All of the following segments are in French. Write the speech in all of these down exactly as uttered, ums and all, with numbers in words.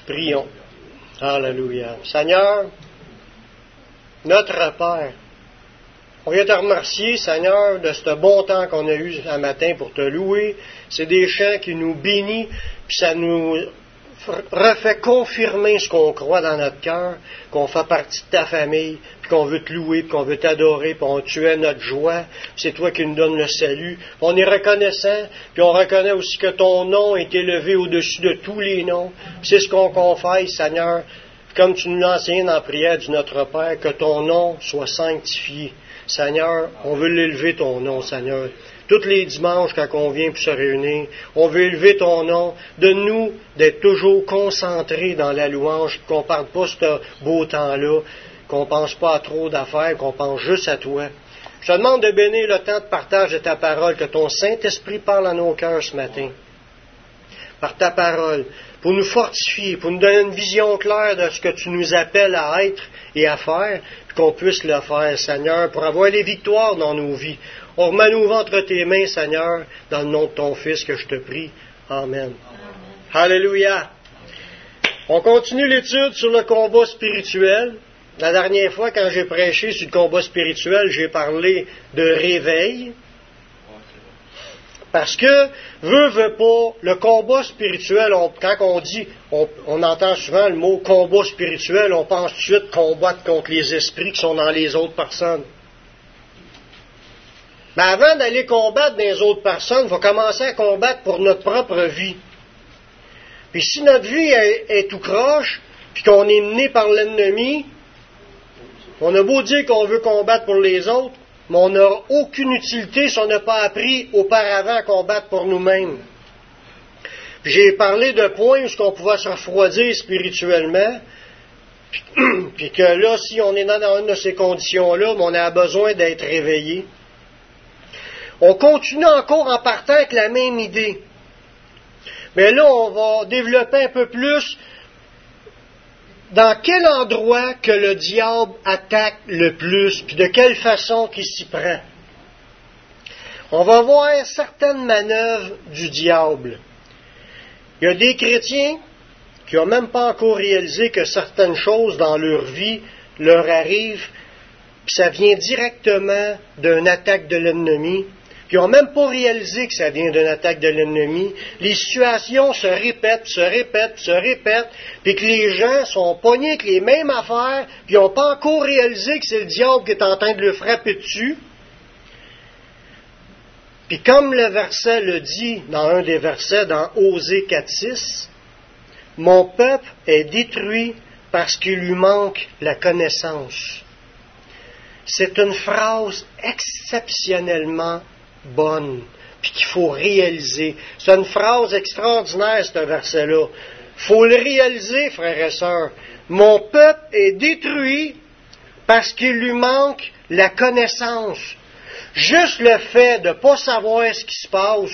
Prions. Alléluia. Seigneur, notre Père, on vient te remercier, Seigneur, de ce bon temps qu'on a eu ce matin pour te louer. C'est des chants qui nous bénissent, puis ça nous refait confirmer ce qu'on croit dans notre cœur, qu'on fait partie de ta famille, puis qu'on veut te louer, puis qu'on veut t'adorer, puis on tu es notre joie. C'est toi qui nous donnes le salut. Puis on est reconnaissant, puis on reconnaît aussi que ton nom est élevé au-dessus de tous les noms. Puis c'est ce qu'on confesse, Seigneur, comme tu nous l'as enseigné dans la prière du Notre Père, que ton nom soit sanctifié. Seigneur, on veut l'élever ton nom, Seigneur. Tous les dimanches, quand on vient pour se réunir, on veut élever ton nom. Donne-nous d'être toujours concentrés dans la louange, qu'on ne parle pas ce beau temps-là, qu'on ne pense pas à trop d'affaires, qu'on pense juste à toi. Je te demande de bénir le temps de partage de ta parole, que ton Saint-Esprit parle à nos cœurs ce matin, par ta parole, pour nous fortifier, pour nous donner une vision claire de ce que tu nous appelles à être et à faire, puis qu'on puisse le faire, Seigneur, pour avoir les victoires dans nos vies. On remet nous entre tes mains, Seigneur, dans le nom de ton Fils que je te prie. Amen. Amen. Alléluia. On continue l'étude sur le combat spirituel. La dernière fois, quand j'ai prêché sur le combat spirituel, j'ai parlé de réveil. Parce que, veut, veut pas, le combat spirituel, on, quand on dit, on, on entend souvent le mot combat spirituel, on pense tout de suite combattre contre les esprits qui sont dans les autres personnes. Mais avant d'aller combattre dans les autres personnes, il faut commencer à combattre pour notre propre vie. Puis si notre vie est, est tout croche, puis qu'on est mené par l'ennemi, on a beau dire qu'on veut combattre pour les autres, mais on n'a aucune utilité si on n'a pas appris auparavant à combattre pour nous-mêmes. Puis j'ai parlé de points où on pouvait se refroidir spirituellement, puis, puis que là, si on est dans une de ces conditions-là, on a besoin d'être réveillé. On continue encore en partant avec la même idée. Mais là, on va développer un peu plus dans quel endroit que le diable attaque le plus, puis de quelle façon qu'il s'y prend. On va voir certaines manœuvres du diable. Il y a des chrétiens qui n'ont même pas encore réalisé que certaines choses dans leur vie leur arrivent, puis ça vient directement d'une attaque de l'ennemi. Ils n'ont même pas réalisé que ça vient d'une attaque de l'ennemi. Les situations se répètent, se répètent, se répètent, puis que les gens sont pognés avec les mêmes affaires, puis ils n'ont pas encore réalisé que c'est le diable qui est en train de le frapper dessus. Puis comme le verset le dit dans un des versets, dans Osée quatre six, « Mon peuple est détruit parce qu'il lui manque la connaissance. » C'est une phrase exceptionnellement bonne, puis qu'il faut réaliser. C'est une phrase extraordinaire, ce verset-là. Il faut le réaliser, frères et sœurs. Mon peuple est détruit parce qu'il lui manque la connaissance. Juste le fait de ne pas savoir ce qui se passe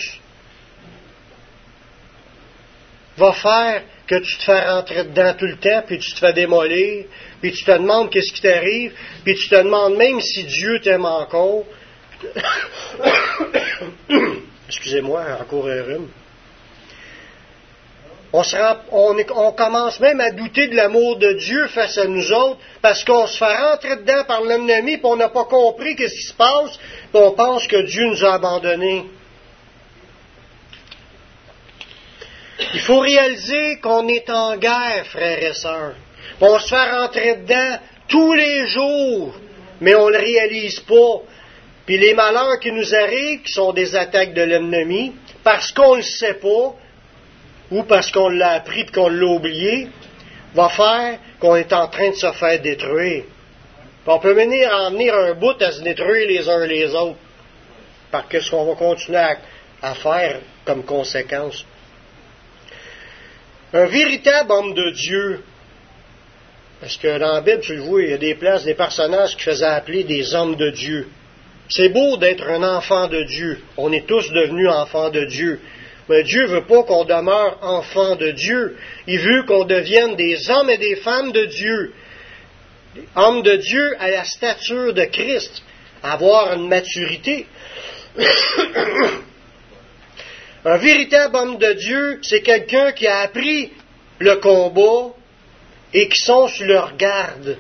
va faire que tu te fais rentrer dedans tout le temps, puis tu te fais démolir, puis tu te demandes qu'est-ce qui t'arrive, puis tu te demandes même si Dieu t'aime encore. Excusez-moi, encore un rhume. On, se rend, on, est, on commence même à douter de l'amour de Dieu face à nous autres, parce qu'on se fait rentrer dedans par l'ennemi, puis on n'a pas compris qu'est-ce qui se passe, puis on pense que Dieu nous a abandonnés. Il faut réaliser qu'on est en guerre, frères et sœurs. On se fait rentrer dedans tous les jours, mais on ne le réalise pas. Puis les malheurs qui nous arrivent, qui sont des attaques de l'ennemi, parce qu'on ne le sait pas, ou parce qu'on l'a appris et qu'on l'a oublié, va faire qu'on est en train de se faire détruire. Puis on peut venir en venir un bout à se détruire les uns les autres, par ce qu'on va continuer à, à faire comme conséquence. Un véritable homme de Dieu, parce que dans la Bible, tu le vois, il y a des places, des personnages qui faisaient appeler des hommes de Dieu. C'est beau d'être un enfant de Dieu. On est tous devenus enfants de Dieu. Mais Dieu ne veut pas qu'on demeure enfants de Dieu. Il veut qu'on devienne des hommes et des femmes de Dieu. Hommes de Dieu à la stature de Christ. Avoir une maturité. Un véritable homme de Dieu, c'est quelqu'un qui a appris le combat et qui sont sur leur garde.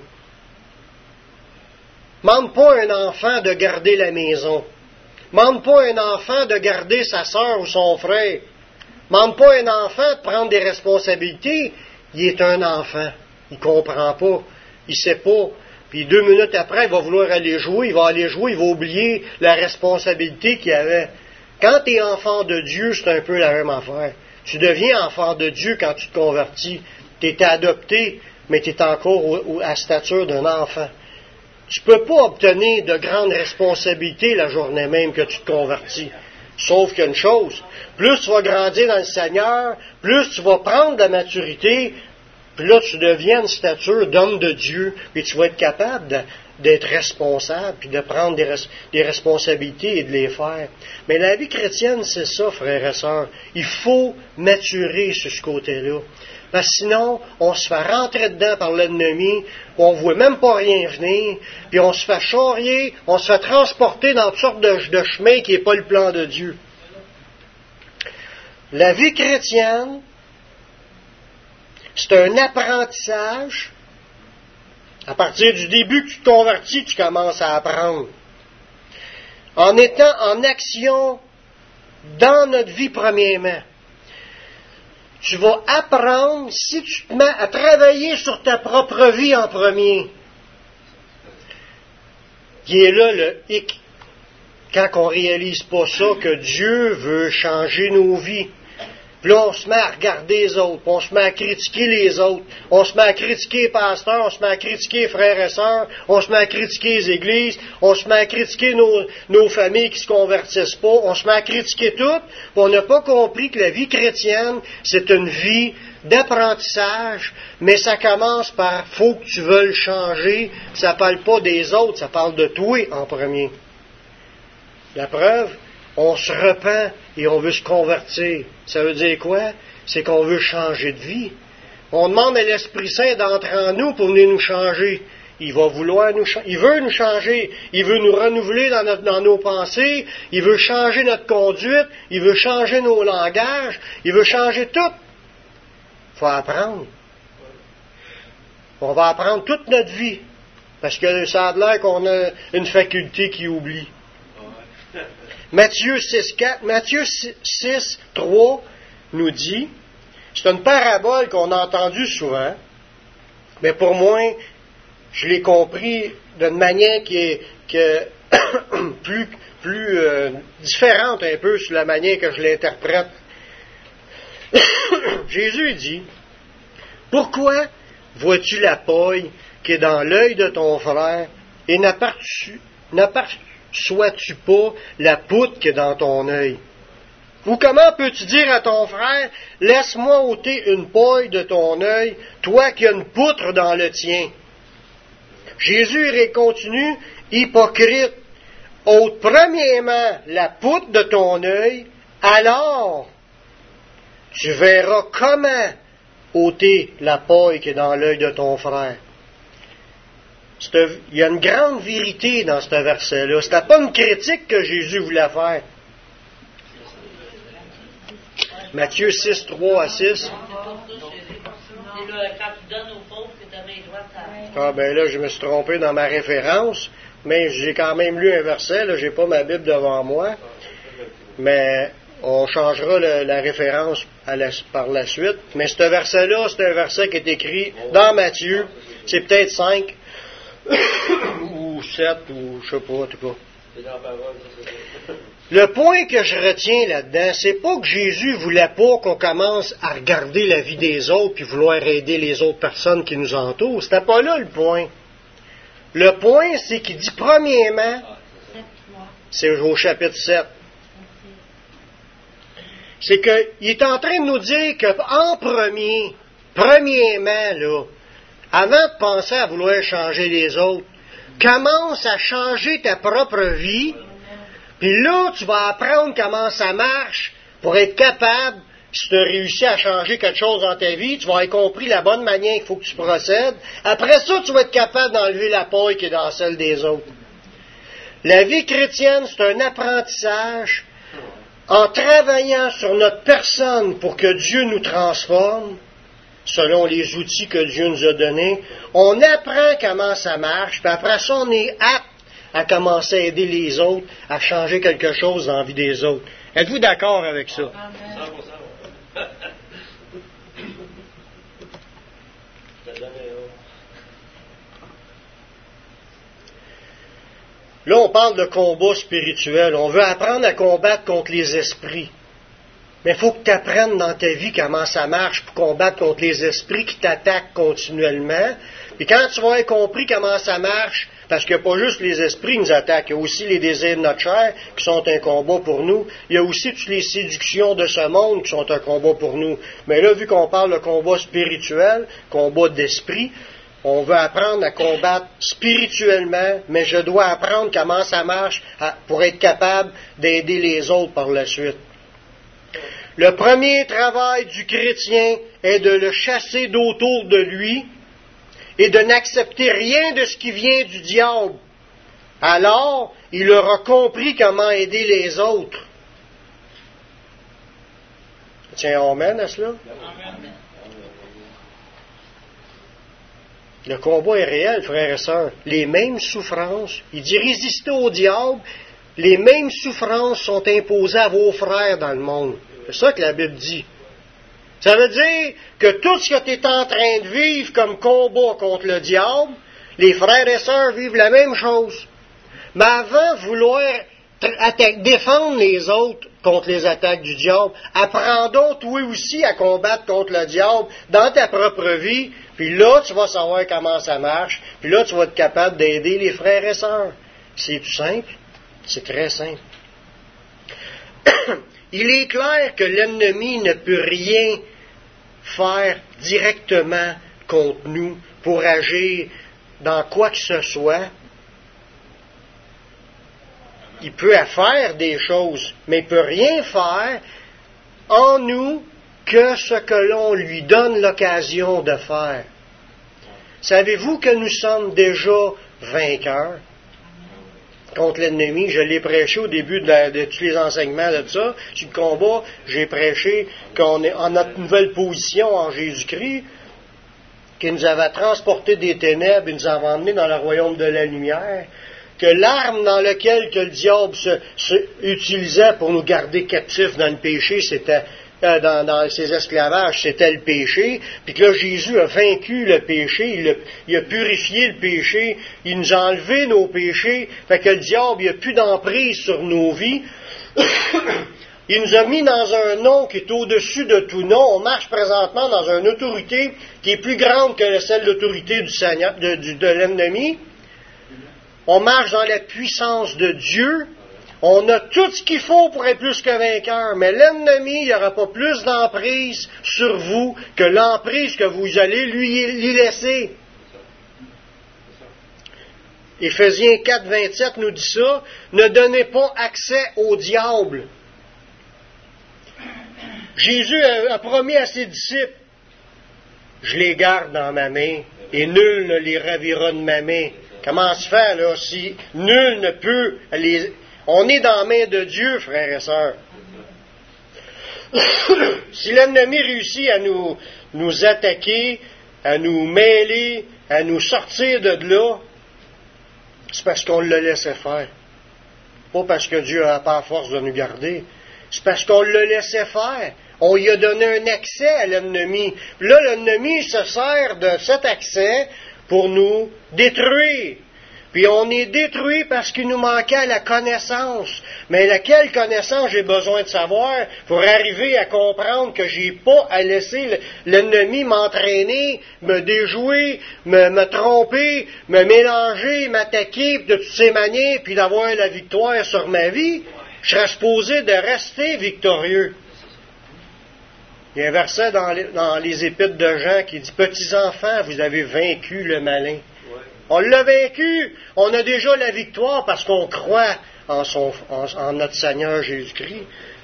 Mande pas à un enfant de garder la maison. Mande pas à un enfant de garder sa sœur ou son frère. Mande pas à un enfant de prendre des responsabilités. Il est un enfant. Il comprend pas. Il sait pas. Puis deux minutes après, il va vouloir aller jouer. Il va aller jouer. Il va oublier la responsabilité qu'il avait. Quand tu es enfant de Dieu, c'est un peu la même affaire. Tu deviens enfant de Dieu quand tu te convertis. Tu es adopté, mais tu es encore au, au, à la stature d'un enfant. Tu ne peux pas obtenir de grandes responsabilités la journée même que tu te convertis. Sauf qu'une chose, plus tu vas grandir dans le Seigneur, plus tu vas prendre de la maturité, puis là tu deviens une stature d'homme de Dieu, puis tu vas être capable de, d'être responsable, puis de prendre des, res, des responsabilités et de les faire. Mais la vie chrétienne, c'est ça, frères et sœurs. Il faut maturer sur ce côté-là. Parce que sinon, on se fait rentrer dedans par l'ennemi, on ne voit même pas rien venir, puis on se fait charrier, on se fait transporter dans toutes sortes de, de chemins qui n'est pas le plan de Dieu. La vie chrétienne, c'est un apprentissage. À partir du début que tu te convertis, tu commences à apprendre. En étant en action dans notre vie premièrement. Tu vas apprendre, si tu te mets à travailler sur ta propre vie en premier. Qui est là le hic. Quand on ne réalise pas ça, que Dieu veut changer nos vies. Puis là, on se met à regarder les autres, on se met à critiquer les autres, on se met à critiquer les pasteurs, on se met à critiquer les frères et sœurs, on se met à critiquer les églises, on se met à critiquer nos, nos familles qui ne se convertissent pas, on se met à critiquer tout, puis on n'a pas compris que la vie chrétienne, c'est une vie d'apprentissage, mais ça commence par « faut que tu veuilles changer », ça ne parle pas des autres, ça parle de toi en premier. La preuve, on se repent et on veut se convertir. Ça veut dire quoi? C'est qu'on veut changer de vie. On demande à l'Esprit Saint d'entrer en nous pour venir nous changer. Il va vouloir nous changer. Il veut nous changer. Il veut nous renouveler dans, notre, dans nos pensées. Il veut changer notre conduite. Il veut changer nos langages. Il veut changer tout. Il faut apprendre. On va apprendre toute notre vie. Parce que ça a l'air qu'on a une faculté qui oublie. Matthieu six, quatre, Matthieu six, trois nous dit, c'est une parabole qu'on a entendue souvent, mais pour moi, je l'ai compris d'une manière qui est, qui est plus, plus euh, différente un peu sur la manière que je l'interprète. Jésus dit, « Pourquoi vois-tu la paille qui est dans l'œil de ton frère et n'aperçois-tu Sois-tu pas la poutre qui est dans ton œil? Ou comment peux-tu dire à ton frère, laisse-moi ôter une paille de ton œil, toi qui as une poutre dans le tien? Jésus il continue, hypocrite, ôte premièrement la poutre de ton œil, alors tu verras comment ôter la paille qui est dans l'œil de ton frère. Il y a une grande vérité dans ce verset-là. Ce n'était pas une critique que Jésus voulait faire. Matthieu six, trois à six. Ah ben là, je me suis trompé dans ma référence, mais j'ai quand même lu un verset, là, j'ai pas ma Bible devant moi. Mais on changera le, la référence à la, par la suite. Mais ce verset-là, c'est un verset qui est écrit dans Matthieu. C'est peut-être cinq. ou sept, ou je sais pas, en tout cas. Le point que je retiens là-dedans, c'est pas que Jésus voulait pas qu'on commence à regarder la vie des autres puis vouloir aider les autres personnes qui nous entourent. C'était pas là le point. Le point, c'est qu'il dit premièrement, c'est au chapitre sept, c'est qu'il est en train de nous dire qu'en premier, premièrement, là, avant de penser à vouloir changer les autres, commence à changer ta propre vie, puis là, tu vas apprendre comment ça marche pour être capable, si tu as réussi à changer quelque chose dans ta vie, tu vas avoir compris la bonne manière qu'il faut que tu procèdes. Après ça, tu vas être capable d'enlever la paille qui est dans celle des autres. La vie chrétienne, c'est un apprentissage en travaillant sur notre personne pour que Dieu nous transforme. selon les outils que Dieu nous a donnés. On apprend comment ça marche, puis après ça, on est apte à commencer à aider les autres, à changer quelque chose dans la vie des autres. Êtes-vous d'accord avec ça? Amen. Là, on parle de combat spirituel. On veut apprendre à combattre contre les esprits. Mais il faut que tu apprennes dans ta vie comment ça marche pour combattre contre les esprits qui t'attaquent continuellement. Puis quand tu vas avoir compris comment ça marche, parce qu'il n'y a pas juste les esprits qui nous attaquent, il y a aussi les désirs de notre chair qui sont un combat pour nous. Il y a aussi toutes les séductions de ce monde qui sont un combat pour nous. Mais là, vu qu'on parle de combat spirituel, combat d'esprit, on veut apprendre à combattre spirituellement, mais je dois apprendre comment ça marche pour être capable d'aider les autres par la suite. Le premier travail du chrétien est de le chasser d'autour de lui et de n'accepter rien de ce qui vient du diable. Alors, il aura compris comment aider les autres. Tiens, amen à cela? Amen. Le combat est réel, frères et sœurs. Les mêmes souffrances, il dit résister au diable, les mêmes souffrances sont imposées à vos frères dans le monde. C'est ça que la Bible dit. Ça veut dire que tout ce que tu es en train de vivre comme combat contre le diable, les frères et sœurs vivent la même chose. Mais avant de vouloir atta- défendre les autres contre les attaques du diable, apprends donc toi aussi à combattre contre le diable dans ta propre vie, puis là tu vas savoir comment ça marche, puis là tu vas être capable d'aider les frères et sœurs. C'est tout simple, c'est très simple. Il est clair que l'ennemi ne peut rien faire directement contre nous pour agir dans quoi que ce soit. Il peut faire des choses, mais il ne peut rien faire en nous que ce que l'on lui donne l'occasion de faire. Savez-vous que nous sommes déjà vainqueurs contre l'ennemi? Je l'ai prêché au début de, la, de tous les enseignements de ça. Sur le combat, j'ai prêché qu'on est en notre nouvelle position en Jésus-Christ, qui nous avait transportés des ténèbres et nous avait emmenés dans le royaume de la lumière, que l'arme dans laquelle que le diable se, se utilisait pour nous garder captifs dans le péché, c'était euh, dans, dans ses esclavages, c'était le péché, puis que là, Jésus a vaincu le péché, il a, il a purifié le péché, il nous a enlevé nos péchés, fait que le diable, il n'a plus d'emprise sur nos vies. Il nous a mis dans un nom qui est au-dessus de tout nom. On marche présentement dans une autorité qui est plus grande que celle de l'autorité du Seigneur, de, de, de l'ennemi. On marche dans la puissance de Dieu. On a tout ce qu'il faut pour être plus que vainqueur. Mais l'ennemi, il n'y aura pas plus d'emprise sur vous que l'emprise que vous allez lui, lui laisser. Éphésiens quatre, vingt-sept nous dit ça. Ne donnez pas accès au diable. Jésus a, a promis à ses disciples, je les garde dans ma main et nul ne les ravira de ma main. Comment se fait, là, si nul ne peut les... On est dans la main de Dieu, frères et sœurs. Si l'ennemi réussit à nous, nous attaquer, à nous mêler, à nous sortir de là, c'est parce qu'on le laissait faire. Pas parce que Dieu n'a pas la force de nous garder. C'est parce qu'on le laissait faire. On lui a donné un accès à l'ennemi. Là, l'ennemi se sert de cet accès pour nous détruire. Puis on est détruit parce qu'il nous manquait la connaissance. Mais laquelle connaissance j'ai besoin de savoir pour arriver à comprendre que j'ai pas à laisser l'ennemi m'entraîner, me déjouer, me, me tromper, me mélanger, m'attaquer de toutes ces manières, puis d'avoir la victoire sur ma vie. Je serais supposé de rester victorieux. Il y a un verset dans les, dans les épîtres de Jean qui dit « Petits enfants, vous avez vaincu le malin. » On l'a vaincu. On a déjà la victoire parce qu'on croit en, son, en, en notre Seigneur Jésus-Christ.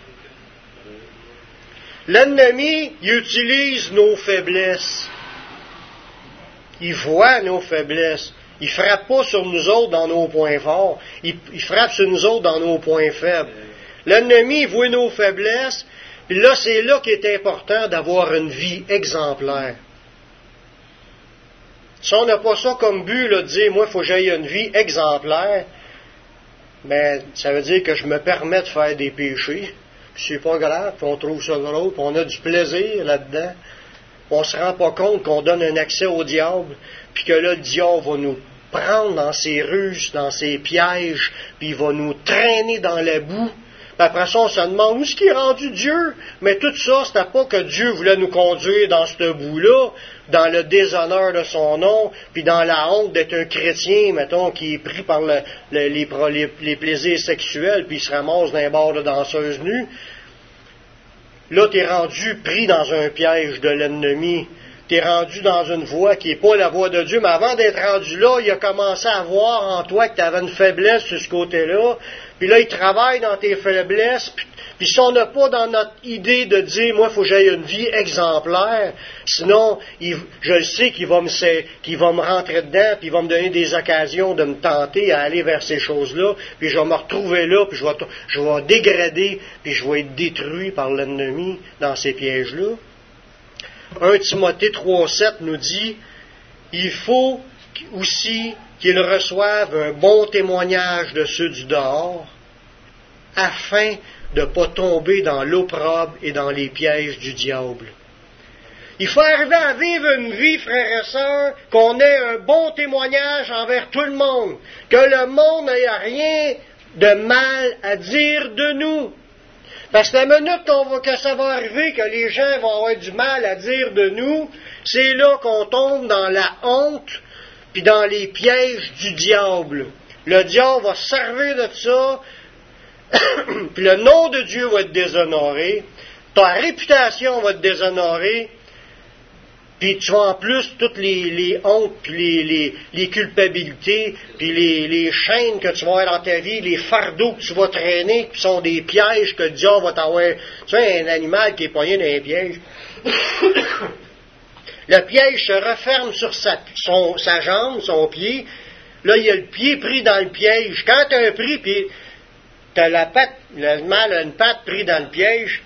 L'ennemi, il utilise nos faiblesses. Il voit nos faiblesses. Il ne frappe pas sur nous autres dans nos points forts. Il, il frappe sur nous autres dans nos points faibles. L'ennemi, il voit nos faiblesses. Puis là, c'est là qu'il est important d'avoir une vie exemplaire. Si on n'a pas ça comme but, là, de dire, moi, il faut que j'aille une vie exemplaire, ben, ça veut dire que je me permets de faire des péchés, puis c'est pas grave, puis on trouve ça drôle, puis on a du plaisir là-dedans. On se rend pas compte qu'on donne un accès au diable, puis que là, le diable va nous prendre dans ses ruses, dans ses pièges, puis il va nous traîner dans la boue. Puis après ça, on se demande où est-ce qu'il est rendu Dieu? Mais tout ça, c'était pas que Dieu voulait nous conduire dans ce bout-là, dans le déshonneur de son nom, puis dans la honte d'être un chrétien, mettons, qui est pris par le, le, les, les, les plaisirs sexuels, puis il se ramasse d'un bord de danseuse nue. Là, tu es rendu pris dans un piège de l'ennemi. Tu es rendu dans une voie qui n'est pas la voie de Dieu, mais avant d'être rendu là, il a commencé à voir en toi que tu avais une faiblesse sur ce côté-là, puis là, il travaille dans tes faiblesses, puis, puis si on n'a pas dans notre idée de dire, moi, il faut que j'aie une vie exemplaire, sinon, il, je le sais qu'il va, me, qu'il va me rentrer dedans, puis il va me donner des occasions de me tenter à aller vers ces choses-là, puis je vais me retrouver là, puis je vais, je vais dégrader, puis je vais être détruit par l'ennemi dans ces pièges-là. un Timothée trois sept nous dit, il faut aussi qu'ils reçoivent un bon témoignage de ceux du dehors, afin de ne pas tomber dans l'opprobre et dans les pièges du diable. Il faut arriver à vivre une vie, frères et sœurs, qu'on ait un bon témoignage envers tout le monde, que le monde n'ait rien de mal à dire de nous. Parce que la minute qu'on va, que ça va arriver, que les gens vont avoir du mal à dire de nous, c'est là qu'on tombe dans la honte, puis dans les pièges du diable. Le diable va se servir de ça, puis le nom de Dieu va être déshonoré, ta réputation va être déshonorée, puis tu vas en plus toutes les, les hontes, puis les, les, les culpabilités, puis les, les chaînes que tu vas avoir dans ta vie, les fardeaux que tu vas traîner, qui sont des pièges que le diable va t'avoir. Tu sais, un animal qui est poigné dans un piège. Le piège se referme sur sa, son, sa jambe, son pied. Là, il y a le pied pris dans le piège. Quand tu as un prix, puis tu as la patte, l'animal a une patte pris dans le piège,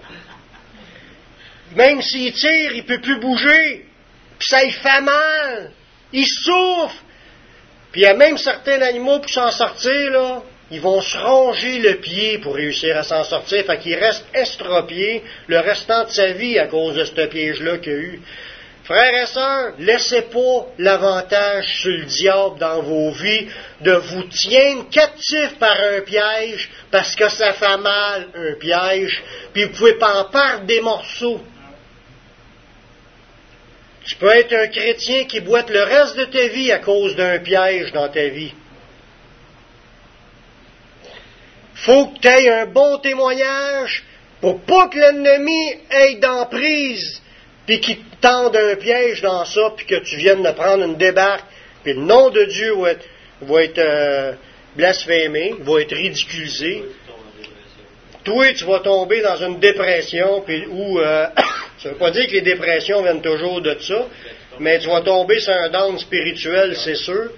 même s'il tire, il ne peut plus bouger. Puis ça lui fait mal. Il souffre. Puis il y a même certains animaux pour s'en sortir, là, ils vont se ronger le pied pour réussir à s'en sortir. Fait qu'il reste estropié le restant de sa vie à cause de ce piège-là qu'il y a eu. Frères et sœurs, laissez pas l'avantage sur le diable dans vos vies de vous tenir captif par un piège parce que ça fait mal, un piège, puis vous pouvez pas en perdre des morceaux. Tu peux être un chrétien qui boite le reste de ta vie à cause d'un piège dans ta vie. Faut que tu aies un bon témoignage pour pas que l'ennemi ait d'emprise puis qu'il tende un piège dans ça, puis que tu viennes de prendre une débarque, puis le nom de Dieu va être, va être euh, blasphémé, va être ridiculisé. Toi, tu vas tomber dans une dépression, puis où, euh, ça ne veut pas dire que les dépressions viennent toujours de ça, mais tu vas tomber sur un down spirituel, c'est sûr.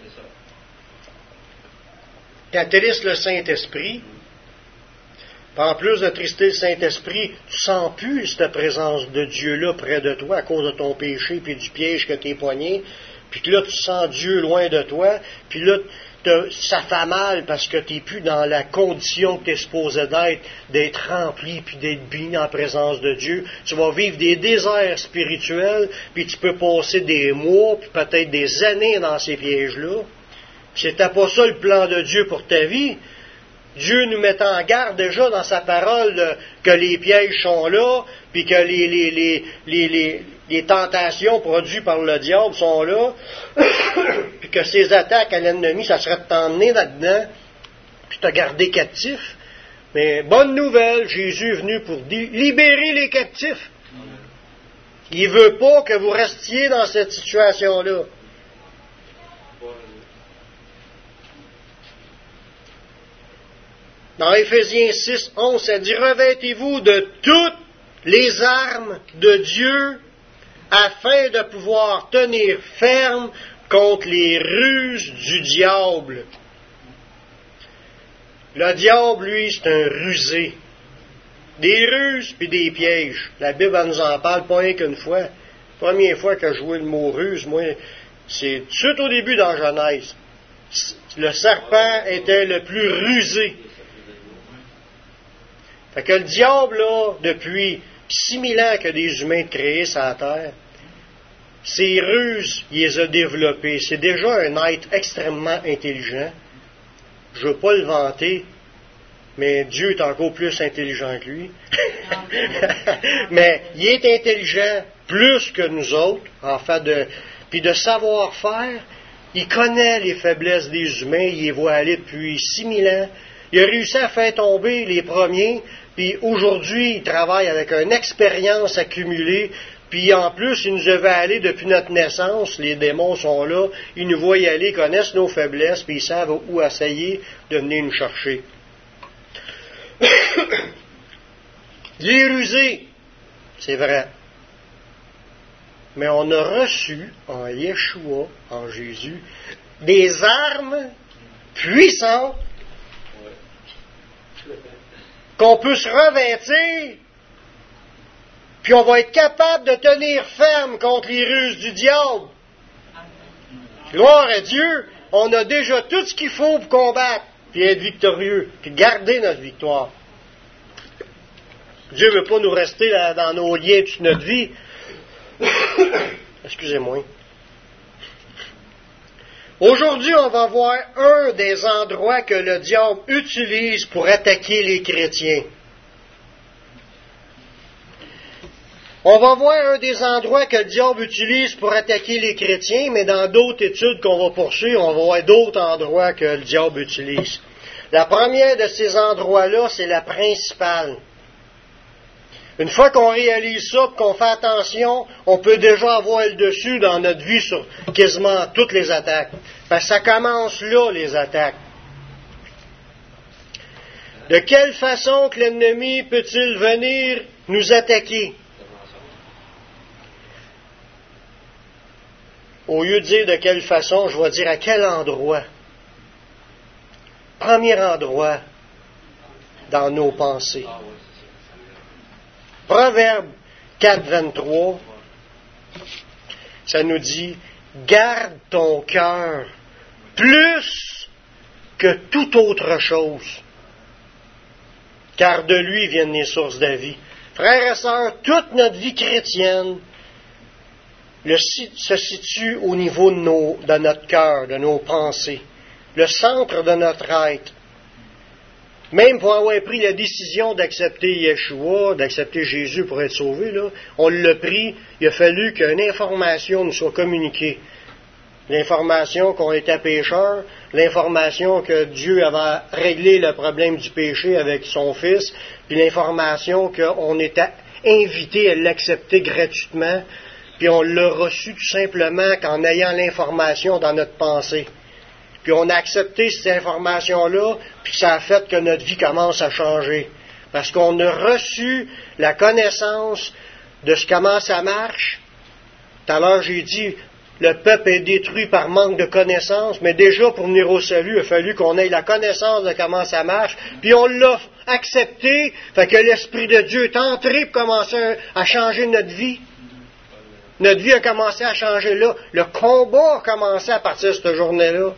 Tu attristes le Saint-Esprit. En plus de trister le Saint-Esprit, tu sens plus cette présence de Dieu-là près de toi à cause de ton péché puis du piège que t'es poigné. Puis là, tu sens Dieu loin de toi. Puis là, ça fait mal parce que tu n'es plus dans la condition que tu es supposé d'être, d'être rempli puis d'être béni en présence de Dieu. Tu vas vivre des déserts spirituels, puis tu peux passer des mois, puis peut-être des années dans ces pièges-là. C'était pas ça le plan de Dieu pour ta vie. Dieu nous met en garde déjà dans sa parole que les pièges sont là, puis que les, les, les, les, les, les tentations produites par le diable sont là, puis que ces attaques à l'ennemi, ça serait de t'emmener là-dedans, puis te garder captif. Mais bonne nouvelle, Jésus est venu pour libérer les captifs. Il ne veut pas que vous restiez dans cette situation-là. Dans Éphésiens six, onze, ça dit « Revêtez-vous de toutes les armes de Dieu afin de pouvoir tenir ferme contre les ruses du diable. » Le diable, lui, c'est un rusé. Des ruses puis des pièges. La Bible elle nous en parle pas rien qu'une fois. Première fois que je jouais le mot ruse, moi, C'est tout de suite au début dans Genèse. Le serpent était le plus rusé. Fait que le diable, là, depuis six mille ans que des humains de créés sur la terre, ses ruses, il les a développées. C'est déjà un être extrêmement intelligent. Je ne veux pas le vanter, mais Dieu est encore plus intelligent que lui. Mais il est intelligent plus que nous autres, en fait de... Puis de savoir-faire, il connaît les faiblesses des humains, il les voit aller depuis six mille ans. Il a réussi à faire tomber les premiers, puis aujourd'hui, il travaille avec une expérience accumulée, puis en plus, il nous a vu aller depuis notre naissance, les démons sont là, ils nous voient y aller, ils connaissent nos faiblesses, puis ils savent où essayer de venir nous chercher. Il est rusé, c'est vrai. Mais on a reçu en Yeshua, en Jésus, des armes puissantes qu'on peut se revêtir, puis on va être capable de tenir ferme contre les ruses du diable. Gloire à Dieu, on a déjà tout ce qu'il faut pour combattre, puis être victorieux, puis garder notre victoire. Dieu ne veut pas nous rester là, dans nos liens toute notre vie. Excusez-moi. Aujourd'hui, on va voir un des endroits que le diable utilise pour attaquer les chrétiens. On va voir un des endroits que le diable utilise pour attaquer les chrétiens, mais dans d'autres études qu'on va poursuivre, on va voir d'autres endroits que le diable utilise. La première de ces endroits-là, c'est la principale. Une fois qu'on réalise ça, qu'on fait attention, on peut déjà avoir le dessus dans notre vie sur quasiment toutes les attaques. Parce que ça commence là, les attaques. De quelle façon que l'ennemi peut-il venir nous attaquer? Au lieu de dire de quelle façon, je vais dire à quel endroit. Premier endroit, dans nos pensées. Proverbe quatre, vingt-trois, ça nous dit, garde ton cœur plus que toute autre chose, car de lui viennent les sources de vie. Frères et sœurs, toute notre vie chrétienne le, se situe au niveau de, nos, de notre cœur, de nos pensées, le centre de notre être. Même pour avoir pris la décision d'accepter Yeshua, d'accepter Jésus pour être sauvé, là, on l'a pris, il a fallu qu'une information nous soit communiquée. L'information qu'on était pécheur, l'information que Dieu avait réglé le problème du péché avec son Fils, puis l'information qu'on était invité à l'accepter gratuitement, puis on l'a reçu tout simplement qu'en ayant l'information dans notre pensée. Puis on a accepté cette information-là, puis ça a fait que notre vie commence à changer. Parce qu'on a reçu la connaissance de ce comment ça marche. Tout à l'heure, j'ai dit, le peuple est détruit par manque de connaissance, mais déjà, pour venir au salut, il a fallu qu'on ait la connaissance de comment ça marche, puis on l'a accepté, fait que l'Esprit de Dieu est entré pour commencer à changer notre vie. Notre vie a commencé à changer là. Le combat a commencé à partir de cette journée-là.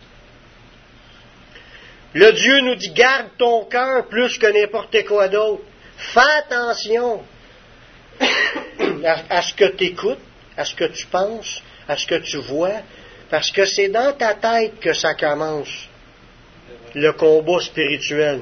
Le Dieu nous dit, garde ton cœur plus que n'importe quoi d'autre. Fais attention à, à ce que tu écoutes, à ce que tu penses, à ce que tu vois, parce que c'est dans ta tête que ça commence, le combat spirituel.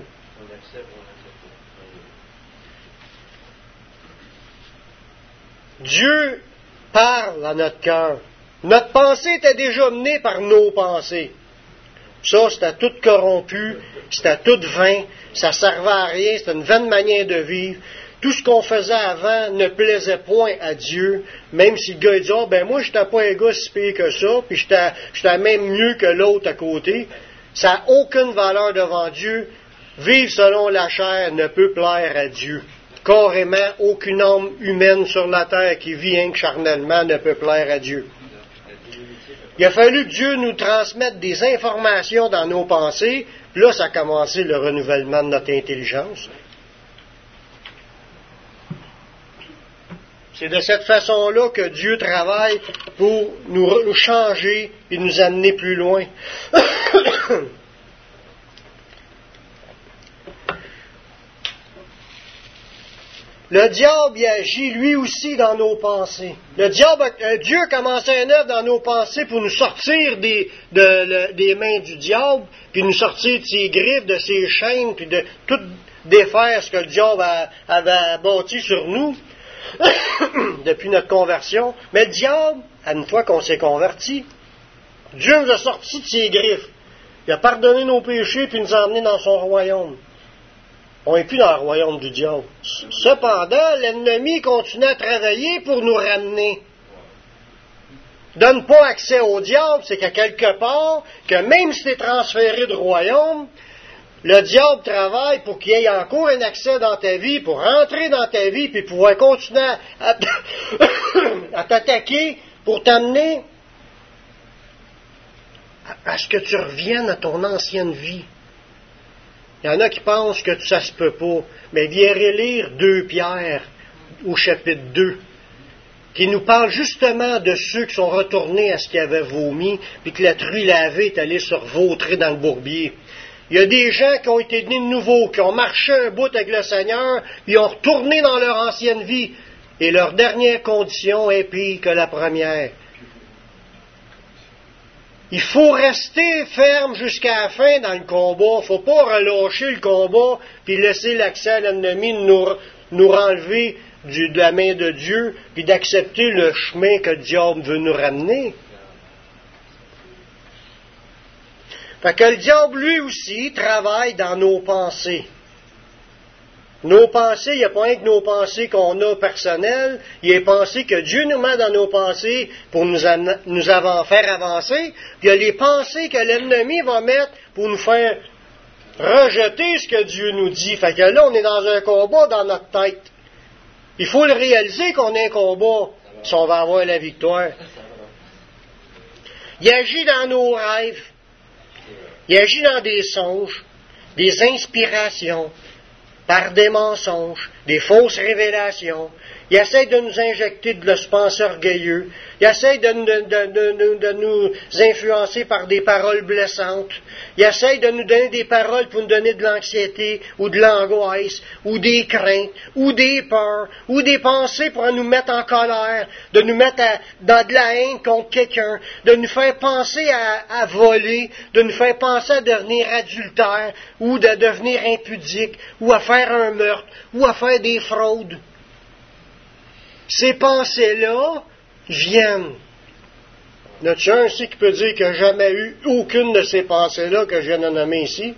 Dieu parle à notre cœur. Notre pensée était déjà menée par nos pensées. Ça, c'était tout corrompu, c'était tout vain, ça ne servait à rien, c'était une vaine manière de vivre. Tout ce qu'on faisait avant ne plaisait point à Dieu, même si le gars dit, oh, ben moi, je n'étais pas un gars si pire que ça, puis j'étais, j'étais même mieux que l'autre à côté. Ça n'a aucune valeur devant Dieu. Vivre selon la chair ne peut plaire à Dieu. Carrément, aucune âme humaine sur la terre qui vit rien que charnellement ne peut plaire à Dieu. Il a fallu que Dieu nous transmette des informations dans nos pensées. Là, ça a commencé le renouvellement de notre intelligence. C'est de cette façon-là que Dieu travaille pour nous changer et nous amener plus loin. Le diable, il agit lui aussi dans nos pensées. Le diable, euh, Dieu a commencé un œuvre dans nos pensées pour nous sortir des, de, le, des mains du diable, puis nous sortir de ses griffes, de ses chaînes, puis de tout défaire ce que le diable a, avait bâti sur nous depuis notre conversion. Mais le diable, à une fois qu'on s'est converti, Dieu nous a sortis de ses griffes. Il a pardonné nos péchés, puis nous a emmenés dans son royaume. On n'est plus dans le royaume du diable. Cependant, l'ennemi continue à travailler pour nous ramener. Donne pas accès au diable, c'est qu'à quelque part, que même si tu es transféré de royaume, le diable travaille pour qu'il y ait encore un accès dans ta vie, pour rentrer dans ta vie, puis pouvoir continuer à, à, à t'attaquer, pour t'amener à, à ce que tu reviennes à ton ancienne vie. Il y en a qui pensent que ça se peut pas. Mais viens relire deux Pierre au chapitre deux, qui nous parle justement de ceux qui sont retournés à ce qu'ils avaient vomi, puis que la truie lavée est allée se revautrer dans le bourbier. Il y a des gens qui ont été nés de nouveau, qui ont marché un bout avec le Seigneur, puis ont retourné dans leur ancienne vie, et leur dernière condition est pire que la première. Il faut rester ferme jusqu'à la fin dans le combat. Il ne faut pas relâcher le combat puis laisser l'accès à l'ennemi de nous, nous renlever du, de la main de Dieu puis d'accepter le chemin que le diable veut nous ramener. Fait que le diable, lui aussi, travaille dans nos pensées. Nos pensées, il n'y a pas rien que nos pensées qu'on a personnelles, il y a les pensées que Dieu nous met dans nos pensées pour nous, an- nous avant- faire avancer, puis il y a les pensées que l'ennemi va mettre pour nous faire rejeter ce que Dieu nous dit. Fait que là, on est dans un combat dans notre tête. Il faut le réaliser qu'on est un combat si on va avoir la victoire. Il agit dans nos rêves, il agit dans des songes, des inspirations, par des mensonges, des fausses révélations. Il essaie de nous injecter de l'esprit orgueilleux. Il essaie de, de, de, de, de nous influencer par des paroles blessantes. Il essaie de nous donner des paroles pour nous donner de l'anxiété, ou de l'angoisse, ou des craintes, ou des peurs, ou des pensées pour nous mettre en colère, de nous mettre à, dans de la haine contre quelqu'un, de nous faire penser à, à voler, de nous faire penser à devenir adultère, ou de devenir impudique, ou à faire un meurtre, ou à faire des fraudes. Ces pensées-là viennent. Y en a-t-il un ici qui peut dire qu'il n'a jamais eu aucune de ces pensées-là que je viens de nommer ici?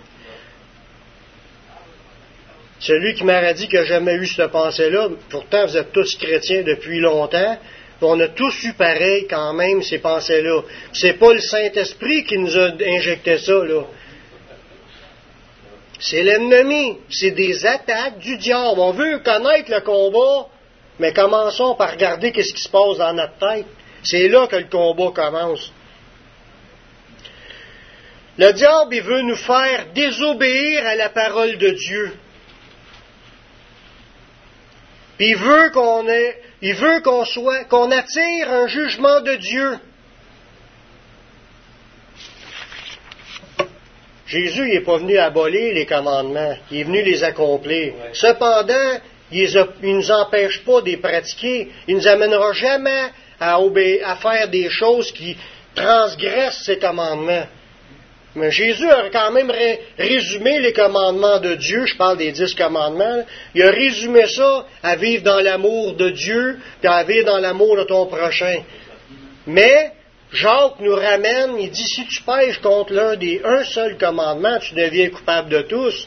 Celui qui m'a dit qu'il n'a jamais eu cette pensée-là, pourtant vous êtes tous chrétiens depuis longtemps, on a tous eu pareil quand même ces pensées-là. C'est pas le Saint-Esprit qui nous a injecté ça, là. C'est l'ennemi, c'est des attaques du diable. On veut connaître le combat, mais commençons par regarder qu'est-ce qui se passe dans notre tête. C'est là que le combat commence. Le diable, il veut nous faire désobéir à la parole de Dieu. Puis il veut qu'on ait, il veut qu'on soit, qu'on attire un jugement de Dieu. Jésus n'est pas venu abolir les commandements, il est venu les accomplir. Ouais. Cependant, il ne nous empêche pas de les pratiquer. Il ne nous amènera jamais à, obé- à faire des choses qui transgressent ces commandements. Mais Jésus a quand même ré- résumé les commandements de Dieu, je parle des dix commandements, il a résumé ça à vivre dans l'amour de Dieu, puis à vivre dans l'amour de ton prochain. Mais Jacques nous ramène, il dit, si tu pèches contre l'un des un seul commandement, tu deviens coupable de tous.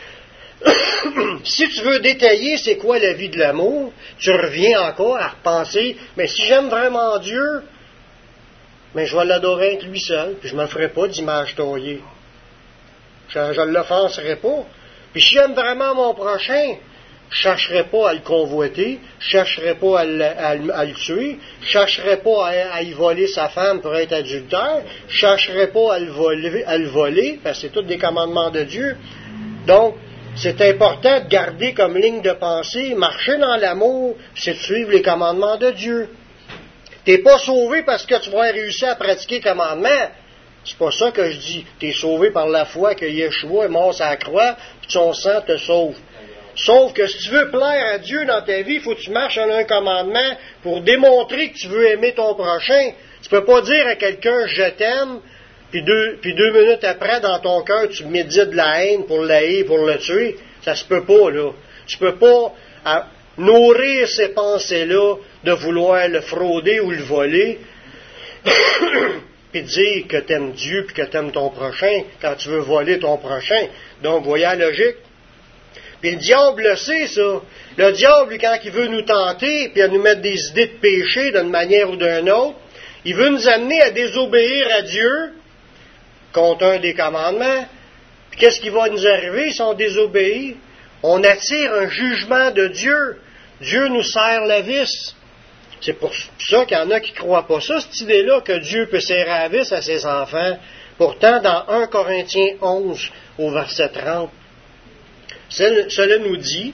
Si tu veux détailler c'est quoi la vie de l'amour, tu reviens encore à repenser, mais si j'aime vraiment Dieu, mais je vais l'adorer avec lui seul, puis je ne me ferai pas d'image taillée. Je ne l'offenserai pas. Puis si j'aime vraiment mon prochain, je ne chercherai pas à le convoiter, je ne chercherai pas à le, à, le, à le tuer, je ne chercherai pas à, à y voler sa femme pour être adultère, je ne chercherai pas à le, voler, à le voler, parce que c'est tous des commandements de Dieu. Donc, c'est important de garder comme ligne de pensée, marcher dans l'amour, c'est de suivre les commandements de Dieu. Tu n'es pas sauvé parce que tu vas réussir à pratiquer les commandements. C'est pas ça que je dis. Tu es sauvé par la foi que Yeshua est mort sur la croix, puis son sang te sauve. Sauf que si tu veux plaire à Dieu dans ta vie, il faut que tu marches en un commandement pour démontrer que tu veux aimer ton prochain. Tu peux pas dire à quelqu'un « je t'aime », puis deux, puis deux minutes après, dans ton cœur, tu médites de la haine pour l'haïr, pour le tuer. Ça se peut pas, là. Tu peux pas à, nourrir ces pensées-là de vouloir le frauder ou le voler, puis dire que tu aimes Dieu puis que tu aimes ton prochain quand tu veux voler ton prochain. Donc, voyez la logique. Puis le diable le sait, ça. Le diable, quand il veut nous tenter, puis à nous mettre des idées de péché d'une manière ou d'une autre, il veut nous amener à désobéir à Dieu contre un des commandements. Puis qu'est-ce qui va nous arriver si on désobéit? On attire un jugement de Dieu. Dieu nous serre la vis. C'est pour ça qu'il y en a qui ne croient pas ça, cette idée-là, que Dieu peut serrer la vis à ses enfants. Pourtant, dans un Corinthiens onze, au verset trente, cela nous dit,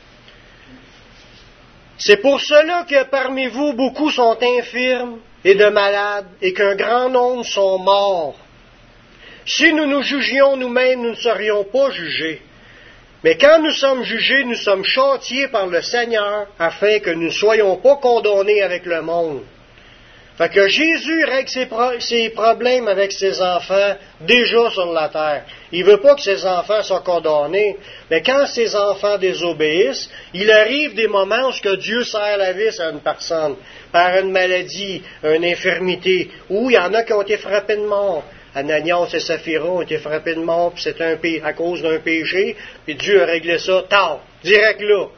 « C'est pour cela que parmi vous, beaucoup sont infirmes et de malades, et qu'un grand nombre sont morts. Si nous nous jugions nous-mêmes, nous ne serions pas jugés. Mais quand nous sommes jugés, nous sommes châtiés par le Seigneur, afin que nous ne soyons pas condamnés avec le monde. » Fait que Jésus règle ses, pro- ses problèmes avec ses enfants déjà sur la terre. Il ne veut pas que ses enfants soient condamnés. Mais quand ses enfants désobéissent, il arrive des moments où que Dieu serre la vis à une personne, par une maladie, une infirmité, ou il y en a qui ont été frappés de mort. Ananias et Saphira ont été frappés de mort, puis c'est un pé- à cause d'un péché, puis Dieu a réglé ça tard, direct là.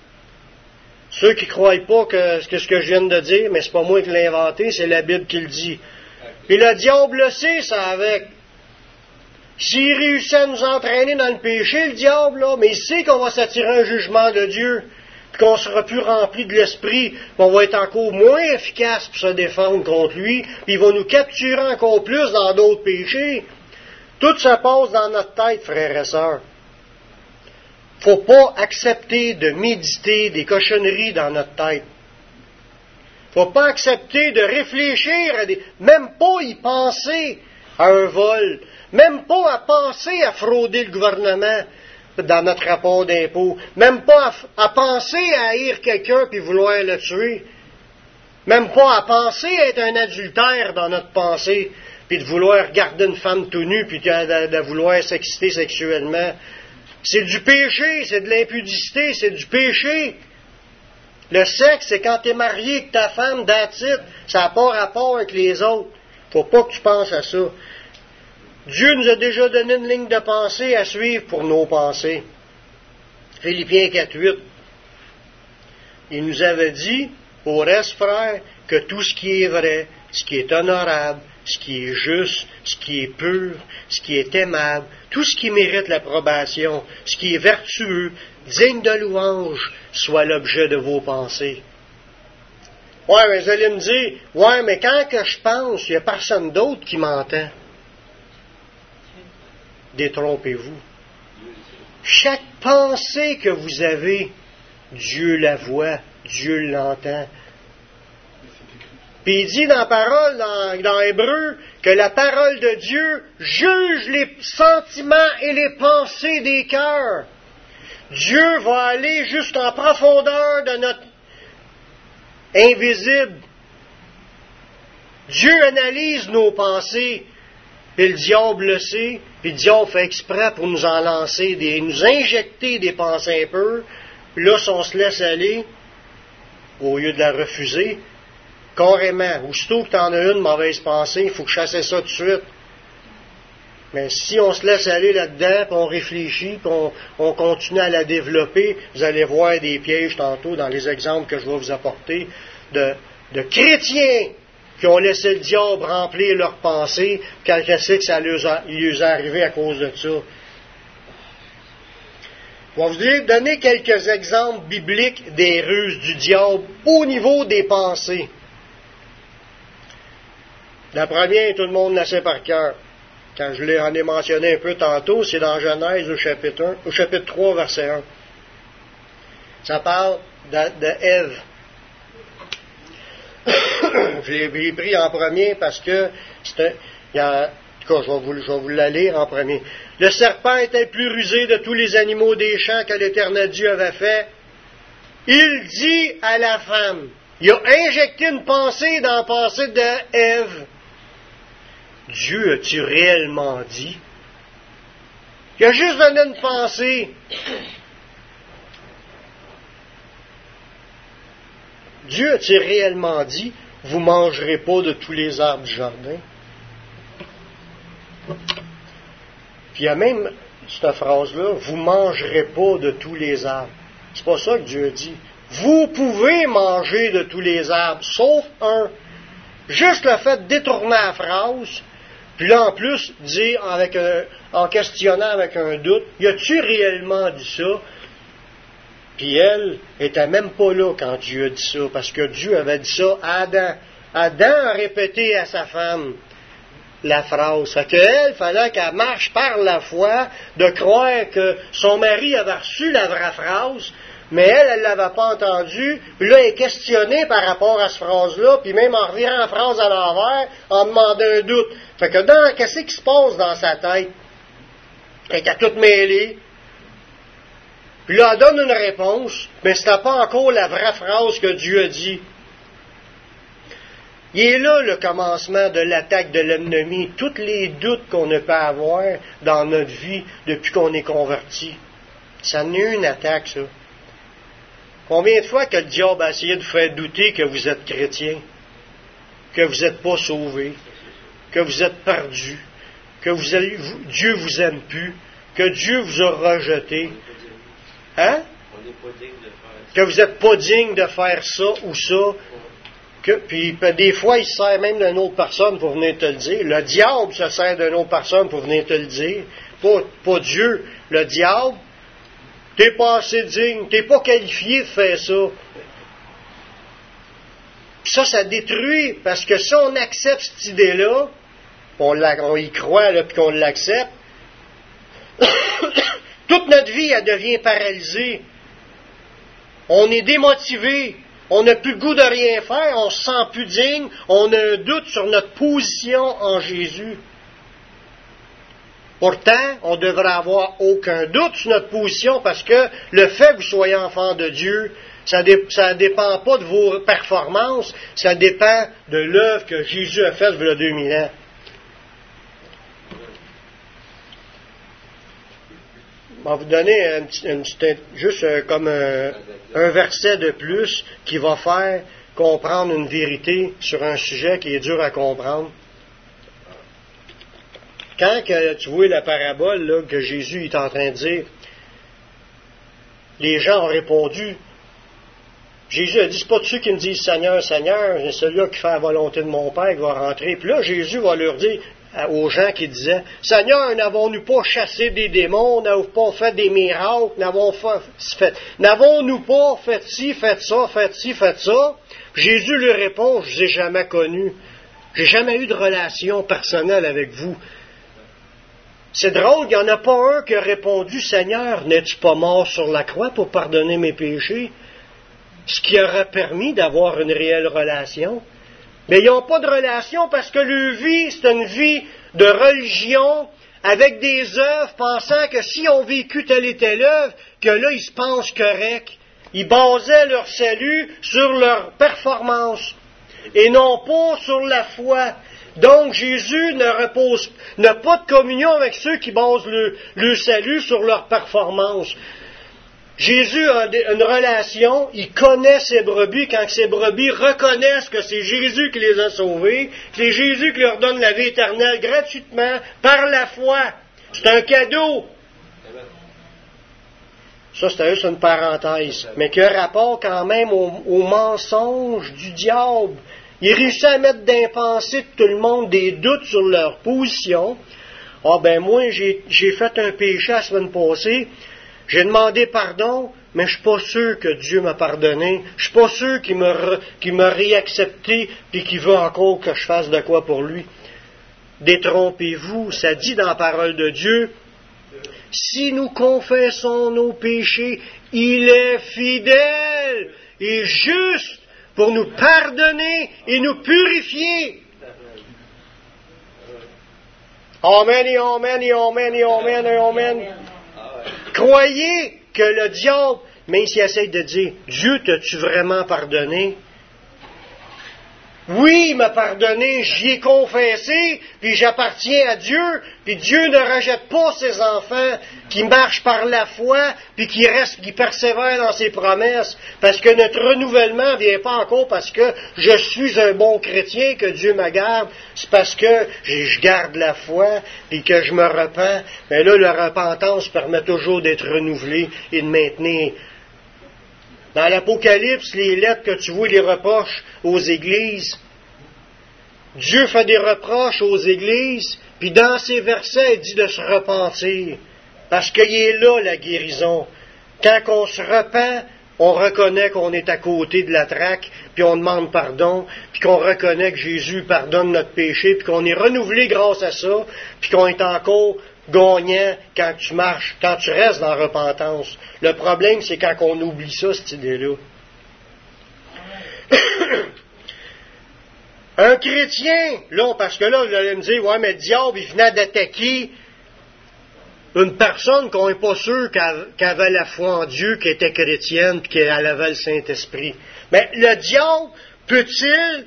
Ceux qui ne croient pas que, que ce que je viens de dire, mais c'est pas moi qui l'ai inventé, c'est la Bible qui le dit. Puis le diable le sait, ça, avec. S'il réussit à nous entraîner dans le péché, le diable, là, mais il sait qu'on va s'attirer un jugement de Dieu, puis qu'on sera plus rempli de l'esprit, puis on va être encore moins efficace pour se défendre contre lui, puis il va nous capturer encore plus dans d'autres péchés. Tout se passe dans notre tête, frères et sœurs. Il ne faut pas accepter de méditer des cochonneries dans notre tête. Il ne faut pas accepter de réfléchir, à des, même pas y penser à un vol, même pas à penser à frauder le gouvernement dans notre rapport d'impôt, même pas à, à penser à haïr quelqu'un puis vouloir le tuer, même pas à penser à être un adultère dans notre pensée, puis de vouloir regarder une femme tout nue puis de, de, de vouloir s'exciter sexuellement. C'est du péché, c'est de l'impudicité, c'est du péché. Le sexe, c'est quand tu es marié avec ta femme, that's it. Ça n'a pas rapport avec les autres. Faut pas que tu penses à ça. Dieu nous a déjà donné une ligne de pensée à suivre pour nos pensées. Philippiens quatre huit. Il nous avait dit, au reste, frères, que tout ce qui est vrai, ce qui est honorable, ce qui est juste, ce qui est pur, ce qui est aimable, tout ce qui mérite l'approbation, ce qui est vertueux, digne de louange, soit l'objet de vos pensées. Ouais, mais vous allez me dire, ouais, mais quand que je pense, il n'y a personne d'autre qui m'entend. Détrompez-vous. Chaque pensée que vous avez, Dieu la voit, Dieu l'entend. Puis il dit dans la parole, dans, dans Hébreu, que la parole de Dieu juge les sentiments et les pensées des cœurs. Dieu va aller jusqu'en profondeur de notre invisible. Dieu analyse nos pensées, puis le diable le sait, puis le diable fait exprès pour nous en lancer, des, nous injecter des pensées un peu. Puis là, si on se laisse aller, au lieu de la refuser, carrément, aussitôt que tu en as une mauvaise pensée, il faut chasser ça tout de suite. Mais si on se laisse aller là-dedans, puis on réfléchit, puis on, on continue à la développer, vous allez voir des pièges tantôt dans les exemples que je vais vous apporter de, de chrétiens qui ont laissé le diable remplir leurs pensées, quand qu'est-ce que ça leur a, leur est arrivé à cause de ça. Je vais vous donner quelques exemples bibliques des ruses du diable au niveau des pensées. La première, tout le monde la sait par cœur. quand je l'ai en ai mentionné un peu tantôt, c'est dans Genèse au chapitre un, au chapitre trois, verset un. Ça parle de, de Ève. Je l'ai pris en premier parce que c'est un, il y a, en tout cas, je vais, vous, je vais vous la lire en premier. Le serpent était le plus rusé de tous les animaux des champs que l'Éternel Dieu avait fait. Il dit à la femme, il a injecté une pensée dans la pensée d'Ève. Dieu a-tu réellement dit? Il a juste donné une pensée. Dieu a-t-il réellement dit, vous ne mangerez pas de tous les arbres du jardin? Puis il y a même cette phrase-là, vous ne mangerez pas de tous les arbres. C'est pas ça que Dieu a dit. Vous pouvez manger de tous les arbres, sauf un. Juste le fait de détourner la phrase, puis là en plus, dire avec un, en questionnant avec un doute, y a-tu réellement dit ça? Puis elle était même pas là quand Dieu a dit ça, parce que Dieu avait dit ça à Adam. Adam a répété à sa femme la phrase. Fait qu'elle, il fallait qu'elle marche par la foi, de croire que son mari avait reçu la vraie phrase, mais elle, elle ne l'avait pas entendue, puis là, elle est questionnée par rapport à cette phrase-là, puis même en revirant la phrase à l'envers, en demandant un doute. Fait que dans, qu'est-ce qui se passe dans sa tête? Elle est toute mêlée. Puis là, elle donne une réponse, mais ce n'est pas encore la vraie phrase que Dieu a dit. Il est là le commencement de l'attaque de l'ennemi, tous les doutes qu'on ne peut avoir dans notre vie depuis qu'on est converti. Ça n'est une attaque, ça. Combien de fois que le diable a essayé de vous faire douter que vous êtes chrétien, que vous n'êtes pas sauvé, que vous êtes perdu, que vous avez, vous, Dieu vous aime plus, que Dieu vous a rejeté. Hein? Que vous n'êtes pas digne de faire ça ou ça. Que, puis des fois, il se sert même d'une autre personne pour venir te le dire. Le diable se sert d'une autre personne pour venir te le dire. Pas, pas Dieu. Le diable, t'es pas assez digne, t'es pas qualifié de faire ça. Puis ça, ça détruit, parce que si on accepte cette idée-là, on, on y croit, là, puis qu'on l'accepte, toute notre vie, elle devient paralysée. On est démotivé. On n'a plus le goût de rien faire. On se sent plus digne. On a un doute sur notre position en Jésus. Pourtant, on ne devrait avoir aucun doute sur notre position parce que le fait que vous soyez enfant de Dieu, ça ne dépend pas de vos performances. Ça dépend de l'œuvre que Jésus a faite il y a deux mille ans. Je vais vous donner un petit, un petit, juste comme un, un verset de plus qui va faire comprendre une vérité sur un sujet qui est dur à comprendre. Quand que tu vois la parabole là, que Jésus est en train de dire, les gens ont répondu, Jésus a dit, c'est pas de ceux qui me disent Seigneur, Seigneur, c'est celui-là qui fait la volonté de mon Père qui va rentrer. Puis là, Jésus va leur dire, aux gens qui disaient, Seigneur, n'avons-nous pas chassé des démons, n'avons-nous pas fait des miracles, n'avons fait, n'avons-nous pas fait ci, fait ça, fait ci, fait ça? Puis Jésus lui répond, je ne vous ai jamais connu. J'ai jamais eu de relation personnelle avec vous. C'est drôle, il n'y en a pas un qui a répondu, Seigneur, n'es-tu pas mort sur la croix pour pardonner mes péchés? Ce qui aurait permis d'avoir une réelle relation. Mais ils n'ont pas de relation parce que leur vie, c'est une vie de religion avec des œuvres, pensant que si on vécu telle et telle œuvre, que là, ils se pensent corrects. Ils basaient leur salut sur leur performance et non pas sur la foi. Donc, Jésus ne repose, n'a pas de communion avec ceux qui basent le, le salut sur leur performance. Jésus a une relation, il connaît ses brebis, quand ses brebis reconnaissent que c'est Jésus qui les a sauvés, que c'est Jésus qui leur donne la vie éternelle gratuitement, par la foi. C'est un cadeau. Ça, c'était juste une parenthèse, mais qui a rapport quand même au, au mensonge du diable. Il réussit à mettre dans les pensées de tout le monde des doutes sur leur position. Ah ben moi, j'ai, j'ai fait un péché la semaine passée, j'ai demandé pardon, mais je ne suis pas sûr que Dieu m'a pardonné. Je ne suis pas sûr qu'il m'a, qu'il m'a réaccepté et qu'il veut encore que je fasse de quoi pour lui. détrompez-vous. Ça dit dans la parole de Dieu, si nous confessons nos péchés, il est fidèle et juste pour nous pardonner et nous purifier. Amen et amen et amen et amen et amen. Croyez que le diable, même s'il essaie de dire, Dieu, t'as-tu vraiment pardonné? Oui, il m'a pardonné, j'y ai confessé, puis j'appartiens à Dieu, puis Dieu ne rejette pas ses enfants qui marchent par la foi, puis qui restent, qui persévèrent dans ses promesses, parce que notre renouvellement ne vient pas encore parce que je suis un bon chrétien, que Dieu me garde, c'est parce que je garde la foi, puis que je me repens. Mais là, la repentance permet toujours d'être renouvelée et de maintenir. Dans l'Apocalypse, les lettres que tu vois, les reproches aux églises, Dieu fait des reproches aux églises, puis dans ces versets, il dit de se repentir, parce qu'il est là, la guérison. Quand on se repent, on reconnaît qu'on est à côté de la traque, puis on demande pardon, puis qu'on reconnaît que Jésus pardonne notre péché, puis qu'on est renouvelé grâce à ça, puis qu'on est encore gagnant quand tu marches, quand tu restes dans la repentance. Le problème, c'est quand on oublie ça, cette idée-là. Un chrétien, là, parce que là, vous allez me dire, ouais, mais le diable, il venait d'attaquer une personne qu'on n'est pas sûr qu'elle avait la foi en Dieu, qui était chrétienne, puis qu'elle avait le Saint-Esprit. Mais le diable peut-il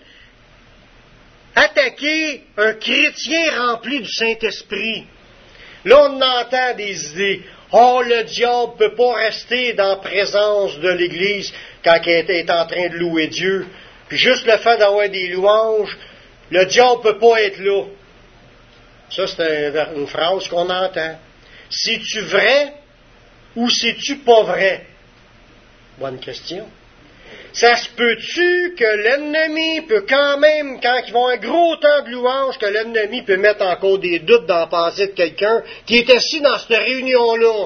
attaquer un chrétien rempli du Saint-Esprit? Là, on entend des idées. Oh, le diable ne peut pas rester dans la présence de l'Église quand elle est en train de louer Dieu. Puis juste le fait d'avoir des louanges, le diable ne peut pas être là. Ça, c'est une phrase qu'on entend. C'est-tu vrai ou c'est-tu pas vrai? Bonne question. Ça se peut-tu que l'ennemi peut quand même, quand ils vont un gros temps de louange, que l'ennemi peut mettre encore des doutes dans la pensée de quelqu'un qui est assis dans cette réunion-là?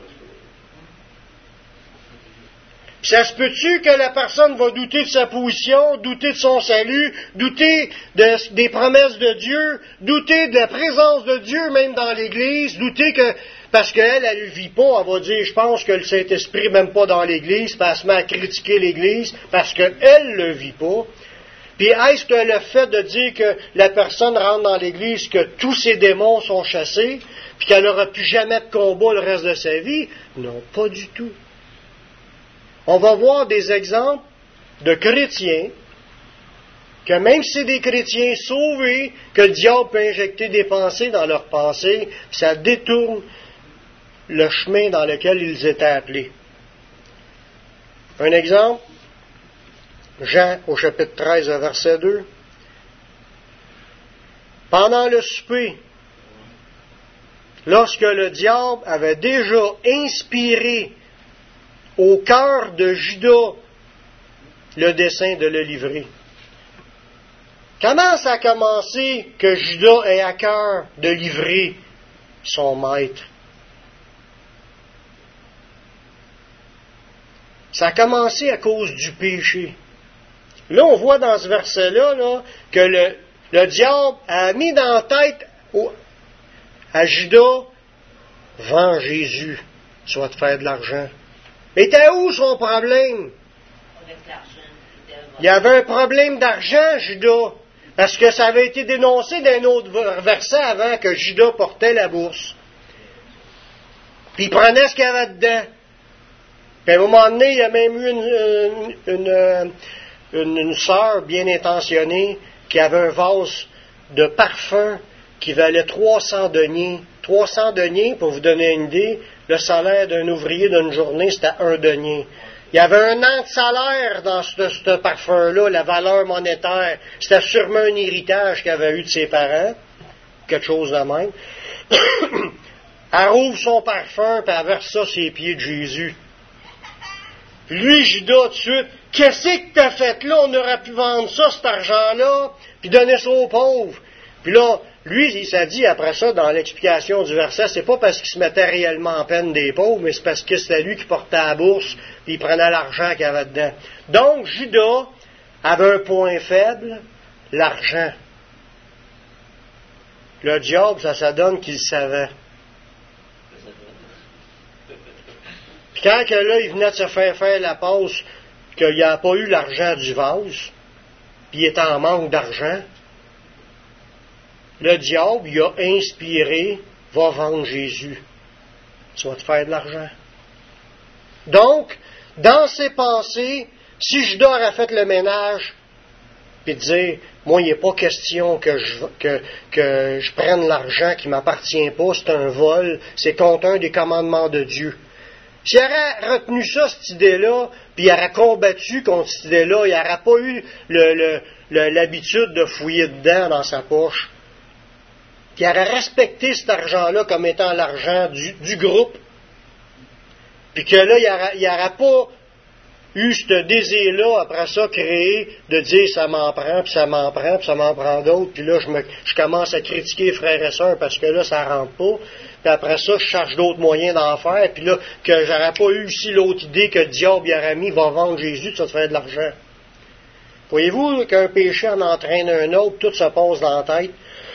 Ça se peut-tu que la personne va douter de sa position, douter de son salut, douter de, des promesses de Dieu, douter de la présence de Dieu même dans l'Église, douter que, parce qu'elle, elle ne le vit pas, elle va dire, je pense que le Saint-Esprit n'est même pas dans l'Église, puis elle se met à critiquer l'Église, parce qu'elle ne le vit pas. Puis est-ce que le fait de dire que la personne rentre dans l'Église, que tous ses démons sont chassés, puis qu'elle n'aura plus jamais de combat le reste de sa vie? Non, pas du tout. On va voir des exemples de chrétiens, que même si c'est des chrétiens sauvés, que le diable peut injecter des pensées dans leurs pensées, puis ça détourne le chemin dans lequel ils étaient appelés. Un exemple, Jean au chapitre treize, verset deux. Pendant le souper, lorsque le diable avait déjà inspiré au cœur de Judas le dessein de le livrer. Comment ça a commencé que Judas ait à cœur de livrer son maître? Ça a commencé à cause du péché. Là, on voit dans ce verset-là là, que le, le diable a mis dans la tête au, à Judas, « Vends Jésus, soit de faire de l'argent. » Était où son problème? Il y avait un problème d'argent, Judas, parce que ça avait été dénoncé d'un autre verset avant que Judas portait la bourse. Puis il prenait ce qu'il y avait dedans. Puis à un moment donné, il y a même eu une, une, une, une sœur bien intentionnée qui avait un vase de parfum qui valait trois cents deniers. trois cents deniers, pour vous donner une idée, le salaire d'un ouvrier d'une journée, c'était un denier. Il y avait un an de salaire dans ce, ce parfum-là, la valeur monétaire. C'était sûrement un héritage qu'il avait eu de ses parents, quelque chose de même. Elle rouvre son parfum, puis elle verse ça sur les pieds de Jésus. Lui, Judas, tout de suite, qu'est-ce que t'as fait là? On aurait pu vendre ça, cet argent-là, puis donner ça aux pauvres. Puis là, lui, il s'est dit après ça, dans l'explication du verset, c'est pas parce qu'il se mettait réellement en peine des pauvres, mais c'est parce que c'était lui qui portait la bourse, puis il prenait l'argent qu'il y avait dedans. Donc, Judas avait un point faible, l'argent. Le diable, ça, ça donne qu'il le savait. Puis quand que là, il venait de se faire faire la passe, qu'il n'a pas eu l'argent du vase, puis il est en manque d'argent, le diable, il a inspiré, va vendre Jésus. Tu vas te faire de l'argent. Donc, dans ses pensées, si Judas aurait fait le ménage, puis dire, moi, il n'est pas question que je, que, que je prenne l'argent qui ne m'appartient pas, c'est un vol, c'est contre un des commandements de Dieu. S'il aurait retenu ça, cette idée-là, puis il aurait combattu contre cette idée-là, il n'aurait pas eu le, le, le, l'habitude de fouiller dedans dans sa poche. Puis il aurait respecté cet argent-là comme étant l'argent du, du groupe. Puis que là, il n'aurait pas eu ce désir-là, après ça, créé, de dire ça m'en prend, puis ça m'en prend, puis ça m'en prend d'autres, puis là, je, me, je commence à critiquer frères et sœurs parce que là, ça rentre pas. Puis après ça, je cherche d'autres moyens d'en faire, puis là, que j'aurais pas eu aussi l'autre idée que le diable y aurait mis, va vendre Jésus, ça te fait de l'argent. Voyez-vous qu'un péché en entraîne un autre, tout se passe dans la tête.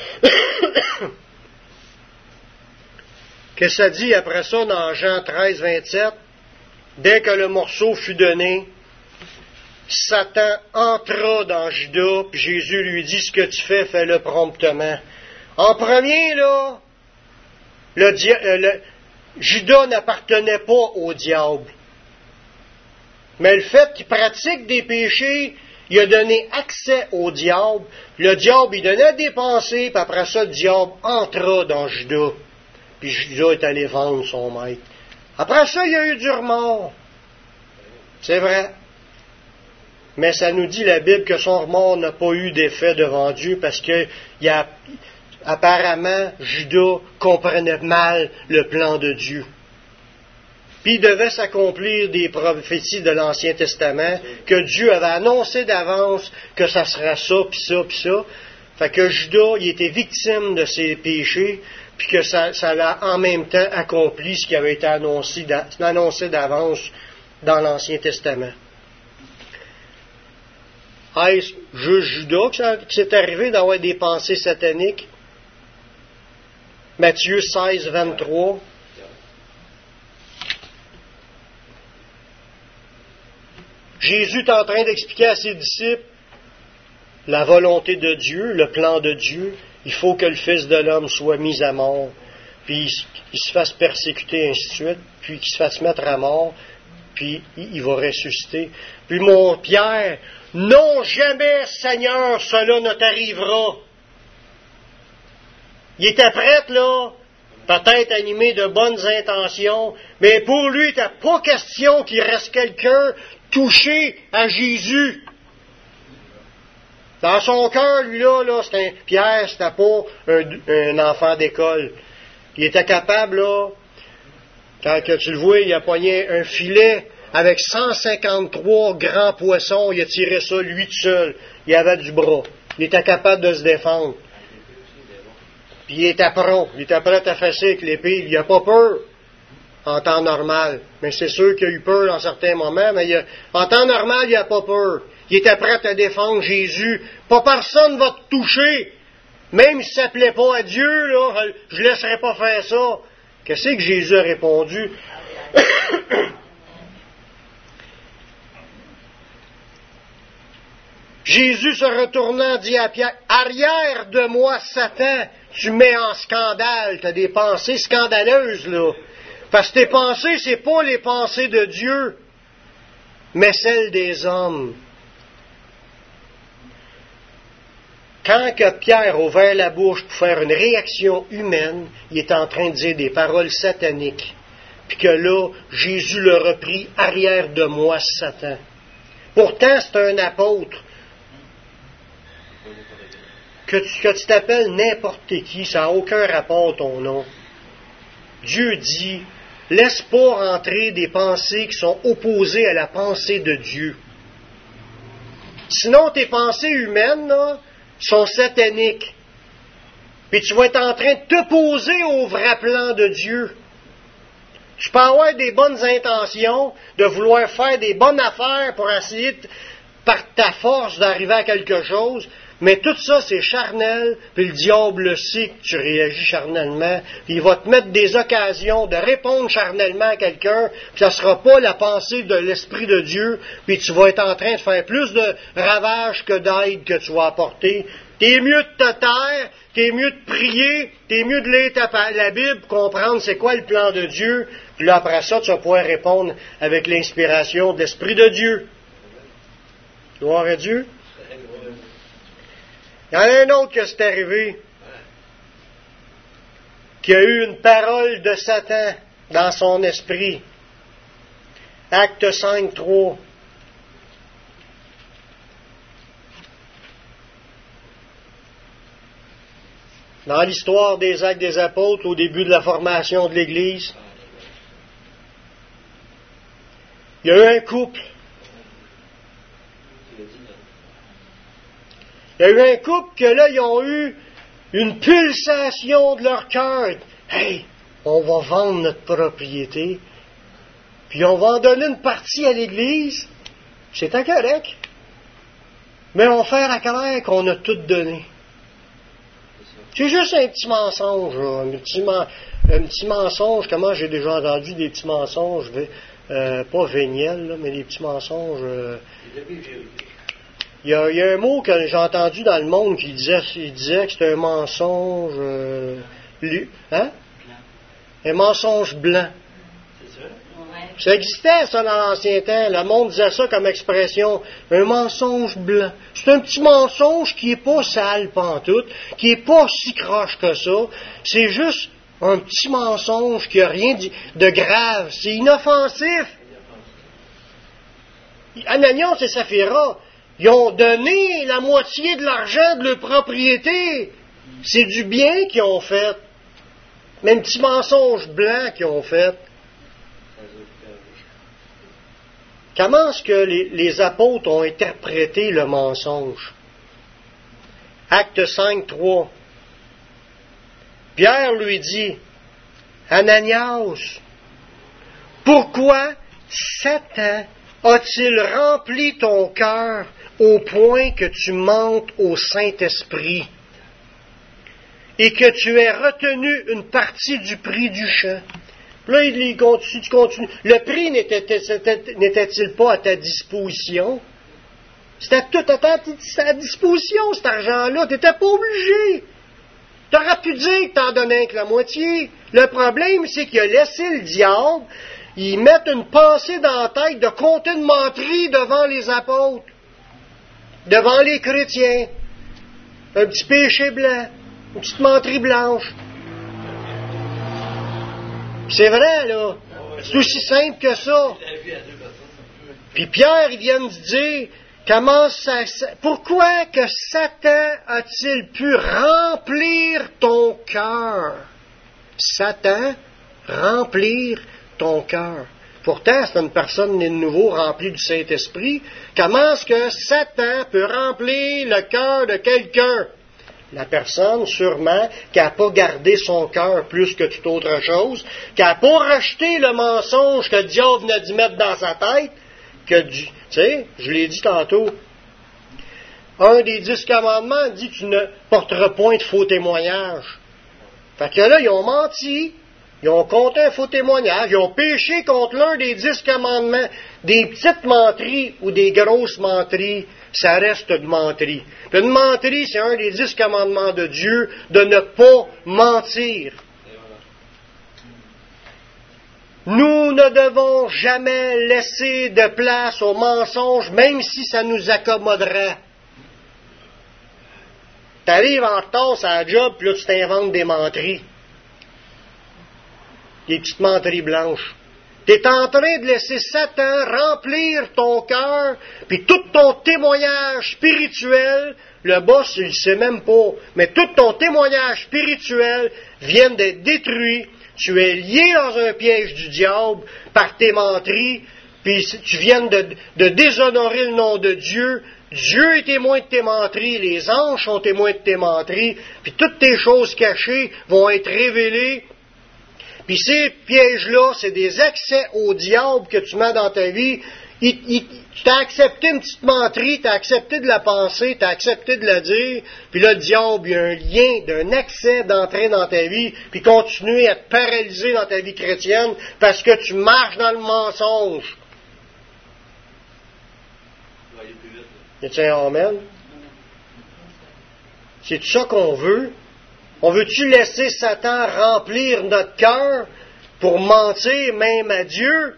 Qu'est-ce que ça dit après ça dans Jean treize, vingt-sept? Dès que le morceau fut donné, Satan entra dans Judas, puis Jésus lui dit, ce que tu fais, fais-le promptement. En premier, là, le, le, Judas n'appartenait pas au diable. Mais le fait qu'il pratique des péchés, il a donné accès au diable. Le diable, il donnait des pensées, puis après ça, le diable entra dans Judas. Puis Judas est allé vendre son maître. Après ça, il y a eu du remords. C'est vrai. Mais ça nous dit la Bible que son remords n'a pas eu d'effet devant Dieu parce que il y a, apparemment, Judas comprenait mal le plan de Dieu. Puis il devait s'accomplir des prophéties de l'Ancien Testament que Dieu avait annoncé d'avance que ça sera ça, puis ça, puis ça. Fait que Judas, il était victime de ses péchés, puis que ça, ça l'a en même temps accompli ce qui avait été annoncé, annoncé d'avance dans l'Ancien Testament. Est-ce juste Judas que c'est arrivé d'avoir des pensées sataniques? Matthieu seize, vingt-trois. Jésus est en train d'expliquer à ses disciples la volonté de Dieu, le plan de Dieu. Il faut que le Fils de l'homme soit mis à mort, puis il se fasse persécuter, ainsi de suite, puis qu'il se fasse mettre à mort, puis il va ressusciter. Puis mon Pierre, non jamais, Seigneur, cela ne t'arrivera. Il était prêt, là, peut-être animé de bonnes intentions, mais pour lui, il n'était pas question qu'il reste quelqu'un touché à Jésus. Dans son cœur, lui-là, là, c'était un, Pierre, c'était pas un, un enfant d'école. Il était capable, là, quand que tu le vois, il a pogné un filet avec cent cinquante-trois grands poissons, il a tiré ça lui tout seul. Il avait du bras. Il était capable de se défendre. Puis il était prompt. Il était prêt à fesser avec l'épée. Il n'a pas peur en temps normal. Mais c'est sûr qu'il a eu peur en certains moments, mais il a, en temps normal, il n'a pas peur. Il était prêt à défendre Jésus. Pas personne va te toucher. Même si ça ne plaît pas à Dieu, là, je ne laisserai pas faire ça. Qu'est-ce que Jésus a répondu? Jésus se retournant dit à Pierre, « Arrière de moi, Satan, tu mets en scandale. » Tu as des pensées scandaleuses, là. Parce que tes pensées, ce n'est pas les pensées de Dieu, mais celles des hommes. Quand que Pierre a ouvert la bouche pour faire une réaction humaine, il est en train de dire des paroles sataniques. Puis que là, Jésus le reprit, « Arrière de moi, Satan. » Pourtant, c'est un apôtre. Que tu, que tu t'appelles n'importe qui, ça n'a aucun rapport ton nom. Dieu dit, laisse pas entrer des pensées qui sont opposées à la pensée de Dieu. Sinon, tes pensées humaines, là, sont sataniques. Puis tu vas être en train de t'opposer au vrai plan de Dieu. Tu peux avoir des bonnes intentions, de vouloir faire des bonnes affaires pour essayer, de, par ta force, d'arriver à quelque chose, Mais tout ça, c'est charnel, puis le diable le sait que tu réagis charnellement, puis il va te mettre des occasions de répondre charnellement à quelqu'un, puis ça ne sera pas la pensée de l'Esprit de Dieu, puis tu vas être en train de faire plus de ravages que d'aide que tu vas apporter. T'es mieux de te taire, t'es mieux de prier, t'es mieux de lire ta, la Bible, comprendre c'est quoi le plan de Dieu, puis là après ça, tu vas pouvoir répondre avec l'inspiration de l'Esprit de Dieu. Gloire à Dieu. Il y en a un autre qui s'est arrivé, qui a eu une parole de Satan dans son esprit. Acte cinq, trois. Dans l'histoire des Actes des Apôtres, au début de la formation de l'Église, il y a eu un couple. Il y a eu un couple que là, ils ont eu une pulsation de leur cœur. Hey, on va vendre notre propriété, puis on va en donner une partie à l'Église. C'est correct. Mais on va faire à clair qu'on a tout donné. C'est juste un petit mensonge, là, un, petit man, un petit mensonge. Comment j'ai déjà entendu des petits mensonges, euh, pas véniels, là, mais des petits mensonges. Euh, il, y a, il y a un mot que j'ai entendu dans le monde qui disait, il disait que c'était un mensonge. Euh, lu, hein? Un mensonge blanc. Ça existait, ça, dans l'ancien temps. Le monde disait ça comme expression. Un mensonge blanc. C'est un petit mensonge qui n'est pas sale pantoute, qui n'est pas si croche que ça. C'est juste un petit mensonge qui n'a rien de grave. C'est inoffensif. Ananias et Saphira, ils ont donné la moitié de l'argent de leur propriété. C'est du bien qu'ils ont fait. Mais un petit mensonge blanc qu'ils ont fait. Comment est-ce que les, les apôtres ont interprété le mensonge? Acte cinq, trois. Pierre lui dit, Ananias, pourquoi Satan a-t-il rempli ton cœur au point que tu mentes au Saint-Esprit et que tu aies retenu une partie du prix du champ? Là, il continue, tu continues. Le prix n'était-il pas à ta disposition? C'était tout à ta disposition, cet argent-là. Tu n'étais pas obligé. Tu aurais pu dire que tu en donnais que la moitié. Le problème, c'est qu'il a laissé le diable, il mettre une pensée dans la tête de compter une menterie devant les apôtres, devant les chrétiens. Un petit péché blanc, une petite menterie blanche. C'est vrai, là. C'est aussi simple que ça. Puis Pierre, il vient de dire, comment ça, pourquoi que Satan a-t-il pu remplir ton cœur? Satan, remplir ton cœur. Pourtant, c'est une personne née de nouveau remplie du Saint-Esprit. Comment est-ce que Satan peut remplir le cœur de quelqu'un? La personne, sûrement, qui n'a pas gardé son cœur plus que toute autre chose, qui n'a pas rejeté le mensonge que le diable venait d'y mettre dans sa tête, que du, tu sais, je l'ai dit tantôt, un des dix commandements dit que tu ne porteras point de faux témoignages. Fait que là, ils ont menti, ils ont compté un faux témoignage, ils ont péché contre l'un des dix commandements. Des petites menteries ou des grosses menteries, ça reste de menterie. Puis une menterie, c'est un des dix commandements de Dieu, de ne pas mentir. Nous ne devons jamais laisser de place au mensonge, même si ça nous accommoderait. Tu arrives en retard sur la job, puis là, tu t'inventes des menteries. Des petites menteries blanches. Tu es en train de laisser Satan remplir ton cœur, puis tout ton témoignage spirituel, le boss, il ne sait même pas, mais tout ton témoignage spirituel vient d'être détruit. Tu es lié dans un piège du diable par tes menteries, puis tu viens de, de déshonorer le nom de Dieu. Dieu est témoin de tes menteries, les anges sont témoins de tes menteries, puis toutes tes choses cachées vont être révélées. Puis ces pièges-là, c'est des accès au diable que tu mets dans ta vie. il, il, tu as accepté une petite menterie, tu as accepté de la penser, tu as accepté de la dire, puis là, le diable, il y a un lien d'un accès d'entrée dans ta vie, puis continuer à te paralyser dans ta vie chrétienne parce que tu marches dans le mensonge. Y a-t-il un amen? C'est tout ça qu'on veut? On veut-tu laisser Satan remplir notre cœur pour mentir même à Dieu?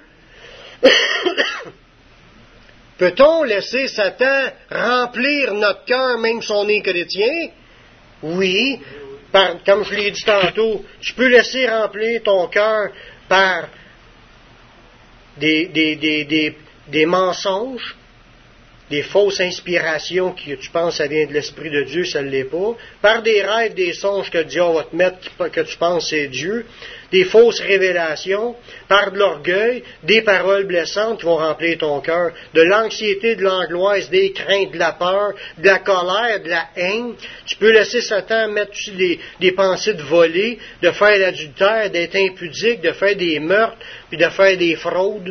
Peut-on laisser Satan remplir notre cœur même si on est chrétien? Oui. Par, comme je l'ai dit tantôt, tu peux laisser remplir ton cœur par des, des, des, des, des mensonges, des fausses inspirations que tu penses que ça vient de l'Esprit de Dieu, ça ne l'est pas, par des rêves, des songes que Dieu va te mettre, que tu penses c'est Dieu, des fausses révélations, par de l'orgueil, des paroles blessantes qui vont remplir ton cœur, de l'anxiété, de l'angoisse, des craintes, de la peur, de la colère, de la haine. Tu peux laisser Satan mettre des, des pensées de voler, de faire l'adultère, d'être impudique, de faire des meurtres, puis de faire des fraudes.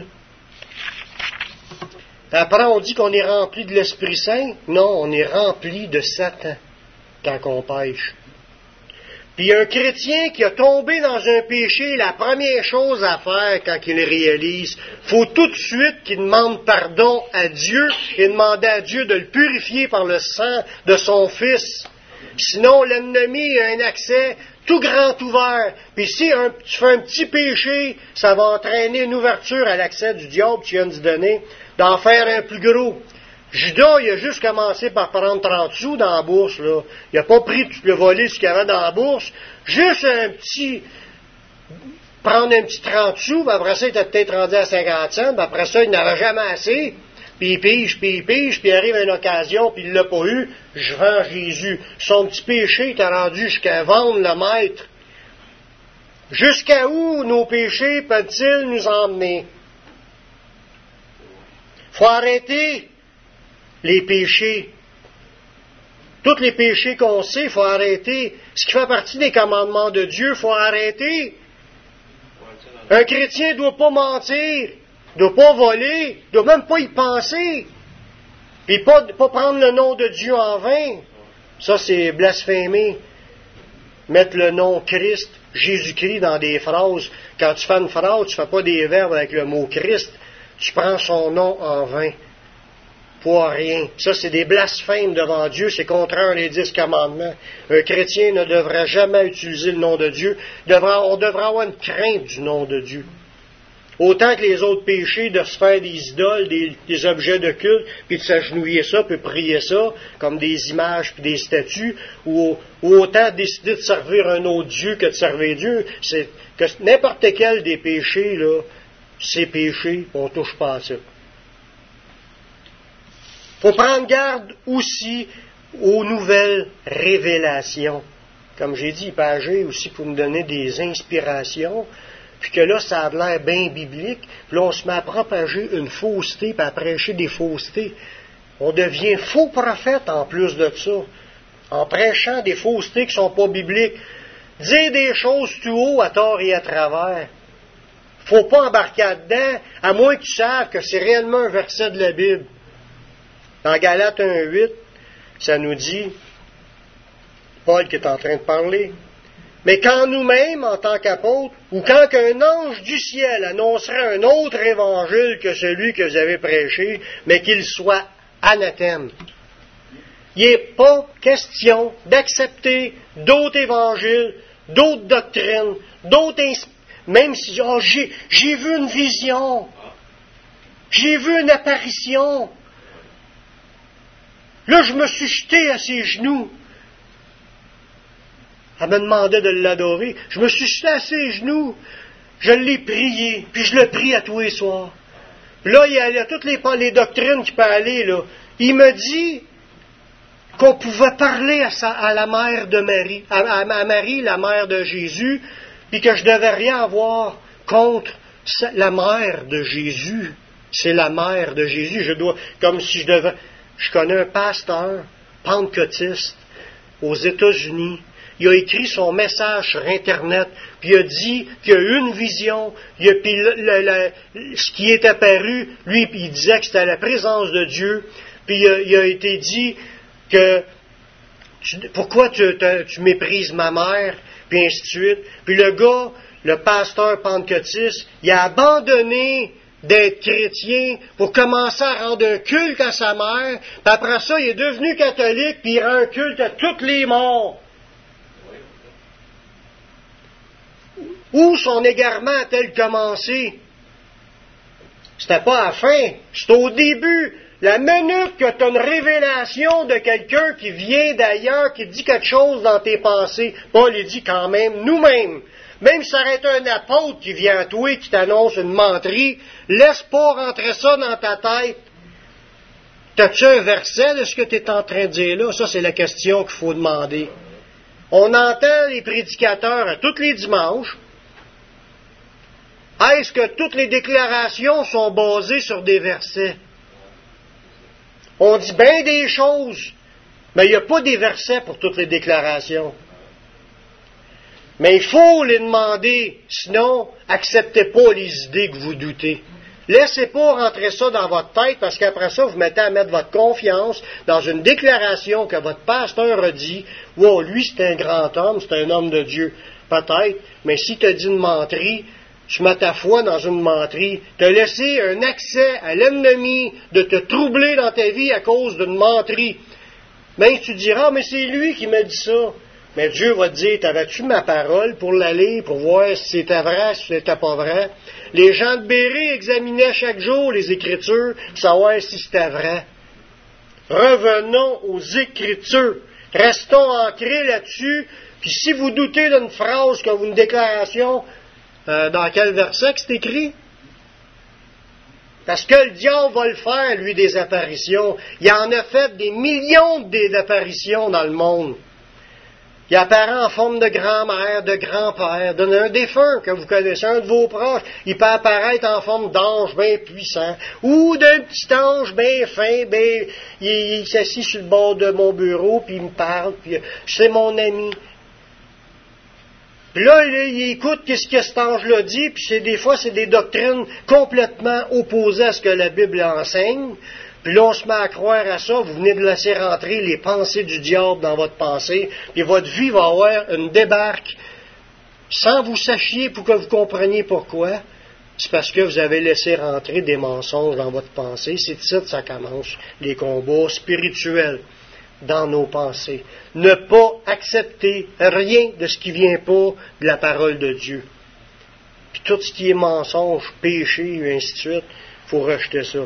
Après, on dit qu'on est rempli de l'Esprit Saint. Non, on est rempli de Satan quand on pêche. Puis un chrétien qui a tombé dans un péché, la première chose à faire quand il le réalise, faut tout de suite qu'il demande pardon à Dieu et demander à Dieu de le purifier par le sang de son Fils. Sinon, l'ennemi a un accès tout grand ouvert. Puis si un, tu fais un petit péché, ça va entraîner une ouverture à l'accès du diable, tu viens de donner, d'en faire un plus gros. Judas, il a juste commencé par prendre trente sous dans la bourse, là. Il n'a pas pris tout le voler ce qu'il y avait dans la bourse. Juste un petit, prendre un petit trente sous, puis après ça, il était peut-être rendu à cinquante cents, puis après ça, il n'avait jamais assez. Puis il pige, puis il pige, puis il arrive à une occasion, puis il ne l'a pas eu. Je vends Jésus. Son petit péché t'a rendu jusqu'à vendre le maître. Jusqu'à où nos péchés peuvent-ils nous emmener? Il faut arrêter les péchés. Tous les péchés qu'on sait, il faut arrêter. Ce qui fait partie des commandements de Dieu, il faut arrêter. Un chrétien ne doit pas mentir, ne doit pas voler, ne doit même pas y penser. Puis pas, pas prendre le nom de Dieu en vain. Ça, c'est blasphémer. Mettre le nom Christ, Jésus-Christ dans des phrases. Quand tu fais une phrase, tu ne fais pas des verbes avec le mot Christ. Tu prends son nom en vain. Pour rien. Ça, c'est des blasphèmes devant Dieu. C'est contraire aux dix commandements. Un chrétien ne devrait jamais utiliser le nom de Dieu. Devra, on devrait avoir une crainte du nom de Dieu. Autant que les autres péchés de se faire des idoles, des, des objets de culte, puis de s'agenouiller ça, puis prier ça, comme des images puis des statues, ou, ou autant décider de servir un autre Dieu que de servir Dieu. C'est que n'importe quel des péchés, là, c'est péché, on ne touche pas à ça. Il faut prendre garde aussi aux nouvelles révélations. Comme j'ai dit, il peut agir aussi pour nous donner des inspirations, puis que là, ça a l'air bien biblique, puis là, on se met à propager une fausseté, puis à prêcher des faussetés. On devient faux prophète en plus de ça, en prêchant des faussetés qui ne sont pas bibliques. Dire des choses tout haut, à tort et à travers. Il ne faut pas embarquer là-dedans, à moins que tu saches que c'est réellement un verset de la Bible. Dans Galates un huit, ça nous dit, Paul qui est en train de parler, mais quand nous-mêmes, en tant qu'apôtres, ou quand qu'un ange du ciel annoncerait un autre évangile que celui que vous avez prêché, mais qu'il soit anathème, il n'est pas question d'accepter d'autres évangiles, d'autres doctrines, d'autres inspirations, même si oh, j'ai, j'ai vu une vision, j'ai vu une apparition. Là, je me suis jeté à ses genoux. Elle me demandait de l'adorer. Je me suis jeté à ses genoux. Je l'ai prié, puis je le prie à tous les soirs. Là, il y a, il y a toutes les, les doctrines qui peuvent aller, là. Il me dit qu'on pouvait parler à, sa, à la mère de Marie, à, à, à Marie, la mère de Jésus, puis que je ne devais rien avoir contre la mère de Jésus. C'est la mère de Jésus. Je dois, comme si je devais... Je connais un pasteur pentecôtiste aux États-Unis il a écrit son message sur Internet, puis il a dit qu'il a eu une vision, il a, puis le, le, le, ce qui est apparu, lui, il disait que c'était la présence de Dieu, puis il a, il a été dit que tu, pourquoi tu, tu méprises ma mère, puis ainsi de suite. Puis le gars, le pasteur pentecôtiste, il a abandonné d'être chrétien pour commencer à rendre un culte à sa mère, puis après ça, il est devenu catholique, puis il rend un culte à tous les morts. Où son égarement a-t-il commencé? C'était pas à la fin, c'est au début. La minute que tu as une révélation de quelqu'un qui vient d'ailleurs, qui dit quelque chose dans tes pensées, Paul il dit quand même, nous-mêmes, même si ça aurait été un apôtre qui vient à toi et qui t'annonce une menterie, laisse pas rentrer ça dans ta tête. T'as-tu un verset de ce que tu es en train de dire là? Ça, c'est la question qu'il faut demander. On entend les prédicateurs à tous les dimanches. Est-ce que toutes les déclarations sont basées sur des versets? On dit bien des choses, mais il n'y a pas des versets pour toutes les déclarations. Mais il faut les demander, sinon, acceptez pas les idées que vous doutez. Laissez pas rentrer ça dans votre tête, parce qu'après ça, vous mettez à mettre votre confiance dans une déclaration que votre pasteur a dit. Wow, lui, c'est un grand homme, c'est un homme de Dieu. Peut-être, mais si tu as dit une menterie, tu mets ta foi dans une menterie, tu as laissé un accès à l'ennemi de te troubler dans ta vie à cause d'une menterie. Même tu diras, ah, mais c'est lui qui m'a dit ça. Mais Dieu va te dire, t'avais-tu ma parole pour l'aller, pour voir si c'était vrai, si c'était pas vrai? Les gens de Bérée examinaient chaque jour les Écritures pour savoir si c'était vrai. Revenons aux Écritures. Restons ancrés là-dessus. Puis si vous doutez d'une phrase comme une déclaration, Euh, dans quel verset que c'est écrit? Parce que le diable va le faire, lui, des apparitions. Il en a fait des millions d'apparitions dans le monde. Il apparaît en forme de grand-mère, de grand-père, d'un défunt que vous connaissez, un de vos proches. Il peut apparaître en forme d'ange bien puissant, ou d'un petit ange bien fin, bien, il, il s'assit sur le bord de mon bureau, puis il me parle, puis c'est mon ami. Puis là, il écoute ce que cet ange-là dit, puis c'est, des fois, c'est des doctrines complètement opposées à ce que la Bible enseigne. Puis là, on se met à croire à ça, vous venez de laisser rentrer les pensées du diable dans votre pensée, puis votre vie va avoir une débarque, sans vous sachiez pour que vous compreniez pourquoi. C'est parce que vous avez laissé rentrer des mensonges dans votre pensée. C'est de ça que ça commence, les combats spirituels dans nos pensées. Ne pas accepter rien de ce qui vient pas de la parole de Dieu. Puis tout ce qui est mensonge, péché, et ainsi de suite, il faut rejeter ça.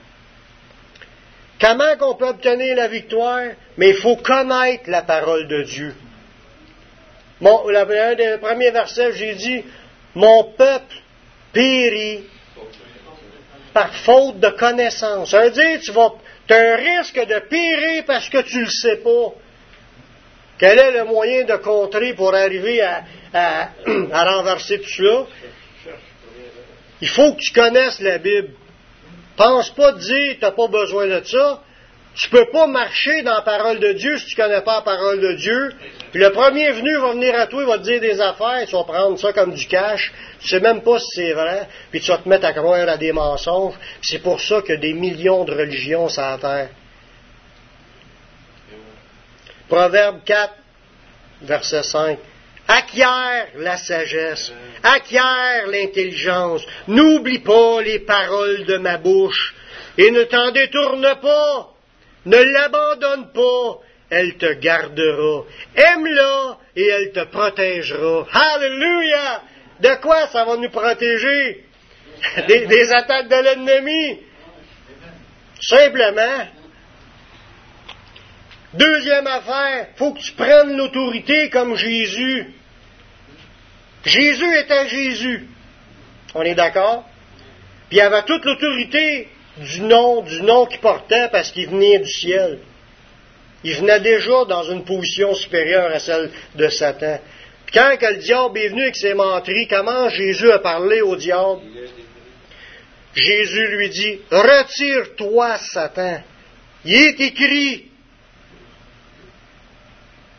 Comment qu'on peut obtenir la victoire? Mais il faut connaître la parole de Dieu. Bon, un des premiers versets, j'ai dit, mon peuple périt par faute de connaissance. Ça veut dire, tu vas, tu as un risque de périr parce que tu ne le sais pas. Quel est le moyen de contrer pour arriver à, à, à renverser tout cela? Il faut que tu connaisses la Bible. Pense pas de dire, tu n'as pas besoin de ça. Tu peux pas marcher dans la parole de Dieu si tu connais pas la parole de Dieu. Puis le premier venu va venir à toi, il va te dire des affaires, tu vas prendre ça comme du cash. Tu sais même pas si c'est vrai, puis tu vas te mettre à croire à des mensonges. Puis c'est pour ça qu'il y a des millions de religions sur la terre. Proverbe quatre, verset cinq. Acquiert la sagesse, acquiert l'intelligence, n'oublie pas les paroles de ma bouche, et ne t'en détourne pas, ne l'abandonne pas, elle te gardera. Aime-la et elle te protégera. Alléluia! De quoi ça va nous protéger? Des, des attaques de l'ennemi. Simplement. Deuxième affaire, il faut que tu prennes l'autorité comme Jésus. Jésus était Jésus. On est d'accord? Puis il avait toute l'autorité du nom, du nom qu'il portait parce qu'il venait du ciel. Il venait déjà dans une position supérieure à celle de Satan. Puis quand que le diable est venu avec ses menteries, comment Jésus a parlé au diable? Jésus lui dit, « Retire-toi, Satan. Il est écrit. »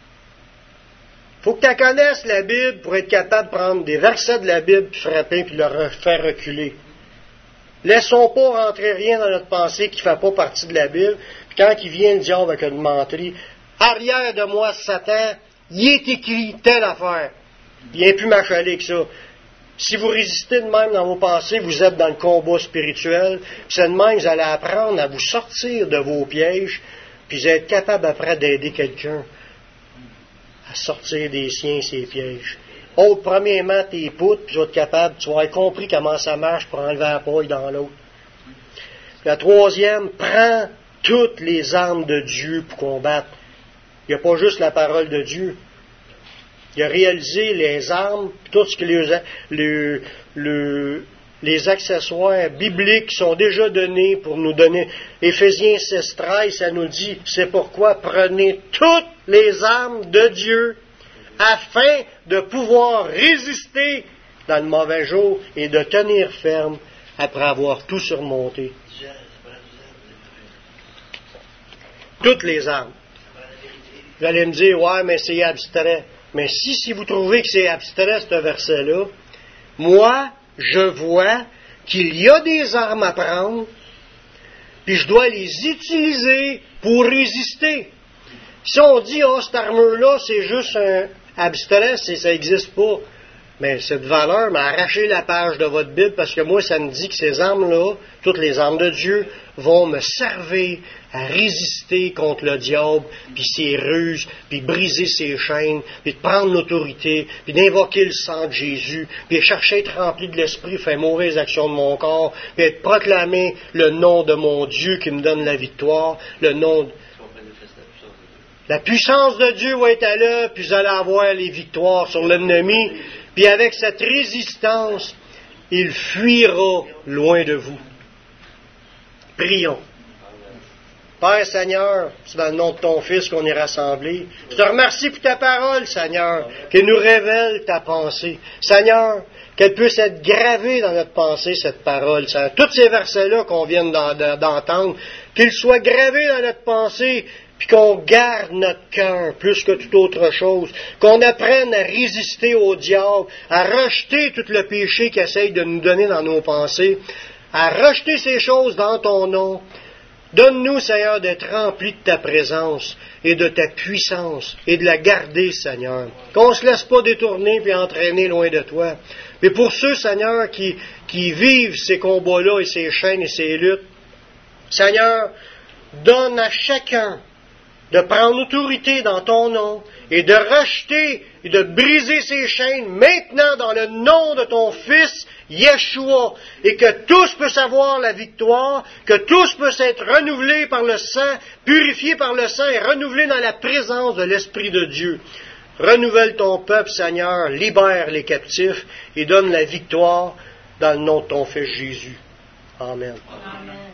faut que tu connaisses la Bible pour être capable de prendre des versets de la Bible, puis frapper, puis le faire reculer. Laissons pas rentrer rien dans notre pensée qui ne fait pas partie de la Bible. Puis quand il vient le diable avec une menterie, arrière de moi, Satan, il est écrit telle affaire. Il vient plus m'achaler que ça. Si vous résistez de même dans vos pensées, vous êtes dans le combat spirituel. Puis c'est de même, vous allez apprendre à vous sortir de vos pièges, puis vous êtes capable après d'aider quelqu'un à sortir des siens, ses pièges. Autre, premièrement, tes poutres, puis tu vas être capable, tu vas avoir compris comment ça marche pour enlever la paille dans l'autre. La troisième, prends toutes les armes de Dieu pour combattre. Il n'y a pas juste la parole de Dieu. Il a réalisé les armes, tout ce que les, les, les, les accessoires bibliques qui sont déjà donnés pour nous donner. Éphésiens seize treize, ça nous dit, c'est pourquoi prenez toutes les armes de Dieu afin de pouvoir résister dans le mauvais jour et de tenir ferme après avoir tout surmonté. Toutes les armes. Vous allez me dire, ouais, mais c'est abstrait. Mais si, si vous trouvez que c'est abstrait, ce verset-là, moi, je vois qu'il y a des armes à prendre, puis je dois les utiliser pour résister. Si on dit, ah, oh, cette armure-là, c'est juste un abstrait, c'est, ça n'existe pas. Mais cette valeur m'a arraché la page de votre Bible parce que moi, ça me dit que ces armes-là, toutes les armes de Dieu, vont me servir à résister contre le diable, puis ses ruses, puis briser ses chaînes, puis de prendre l'autorité, puis d'invoquer le sang de Jésus, puis de chercher à être rempli de l'Esprit, faire mourir les actions de mon corps, puis de proclamer le nom de mon Dieu qui me donne la victoire, le nom de... La puissance de Dieu va être à l'œuvre, puis vous allez avoir les victoires sur l'ennemi. Puis avec cette résistance, il fuira loin de vous. Prions. Père Seigneur, c'est dans le nom de ton Fils qu'on est rassemblés. Je te remercie pour ta parole, Seigneur, qui nous révèle ta pensée. Seigneur, qu'elle puisse être gravée dans notre pensée, cette parole. Seigneur. Tous ces versets-là qu'on vient d'entendre, qu'ils soient gravés dans notre pensée, puis qu'on garde notre cœur plus que toute autre chose, qu'on apprenne à résister au diable, à rejeter tout le péché qu'il essaye de nous donner dans nos pensées, à rejeter ces choses dans ton nom. Donne-nous, Seigneur, d'être remplis de ta présence et de ta puissance et de la garder, Seigneur. Qu'on ne se laisse pas détourner puis entraîner loin de toi. Mais pour ceux, Seigneur, qui, qui vivent ces combats-là et ces chaînes et ces luttes, Seigneur, donne à chacun de prendre autorité dans ton nom et de rejeter et de briser ces chaînes maintenant dans le nom de ton Fils, Yeshua, et que tous puissent avoir la victoire, que tous puissent être renouvelés par le sang, purifiés par le sang et renouvelés dans la présence de l'Esprit de Dieu. Renouvelle ton peuple, Seigneur, libère les captifs et donne la victoire dans le nom de ton Fils Jésus. Amen. Amen.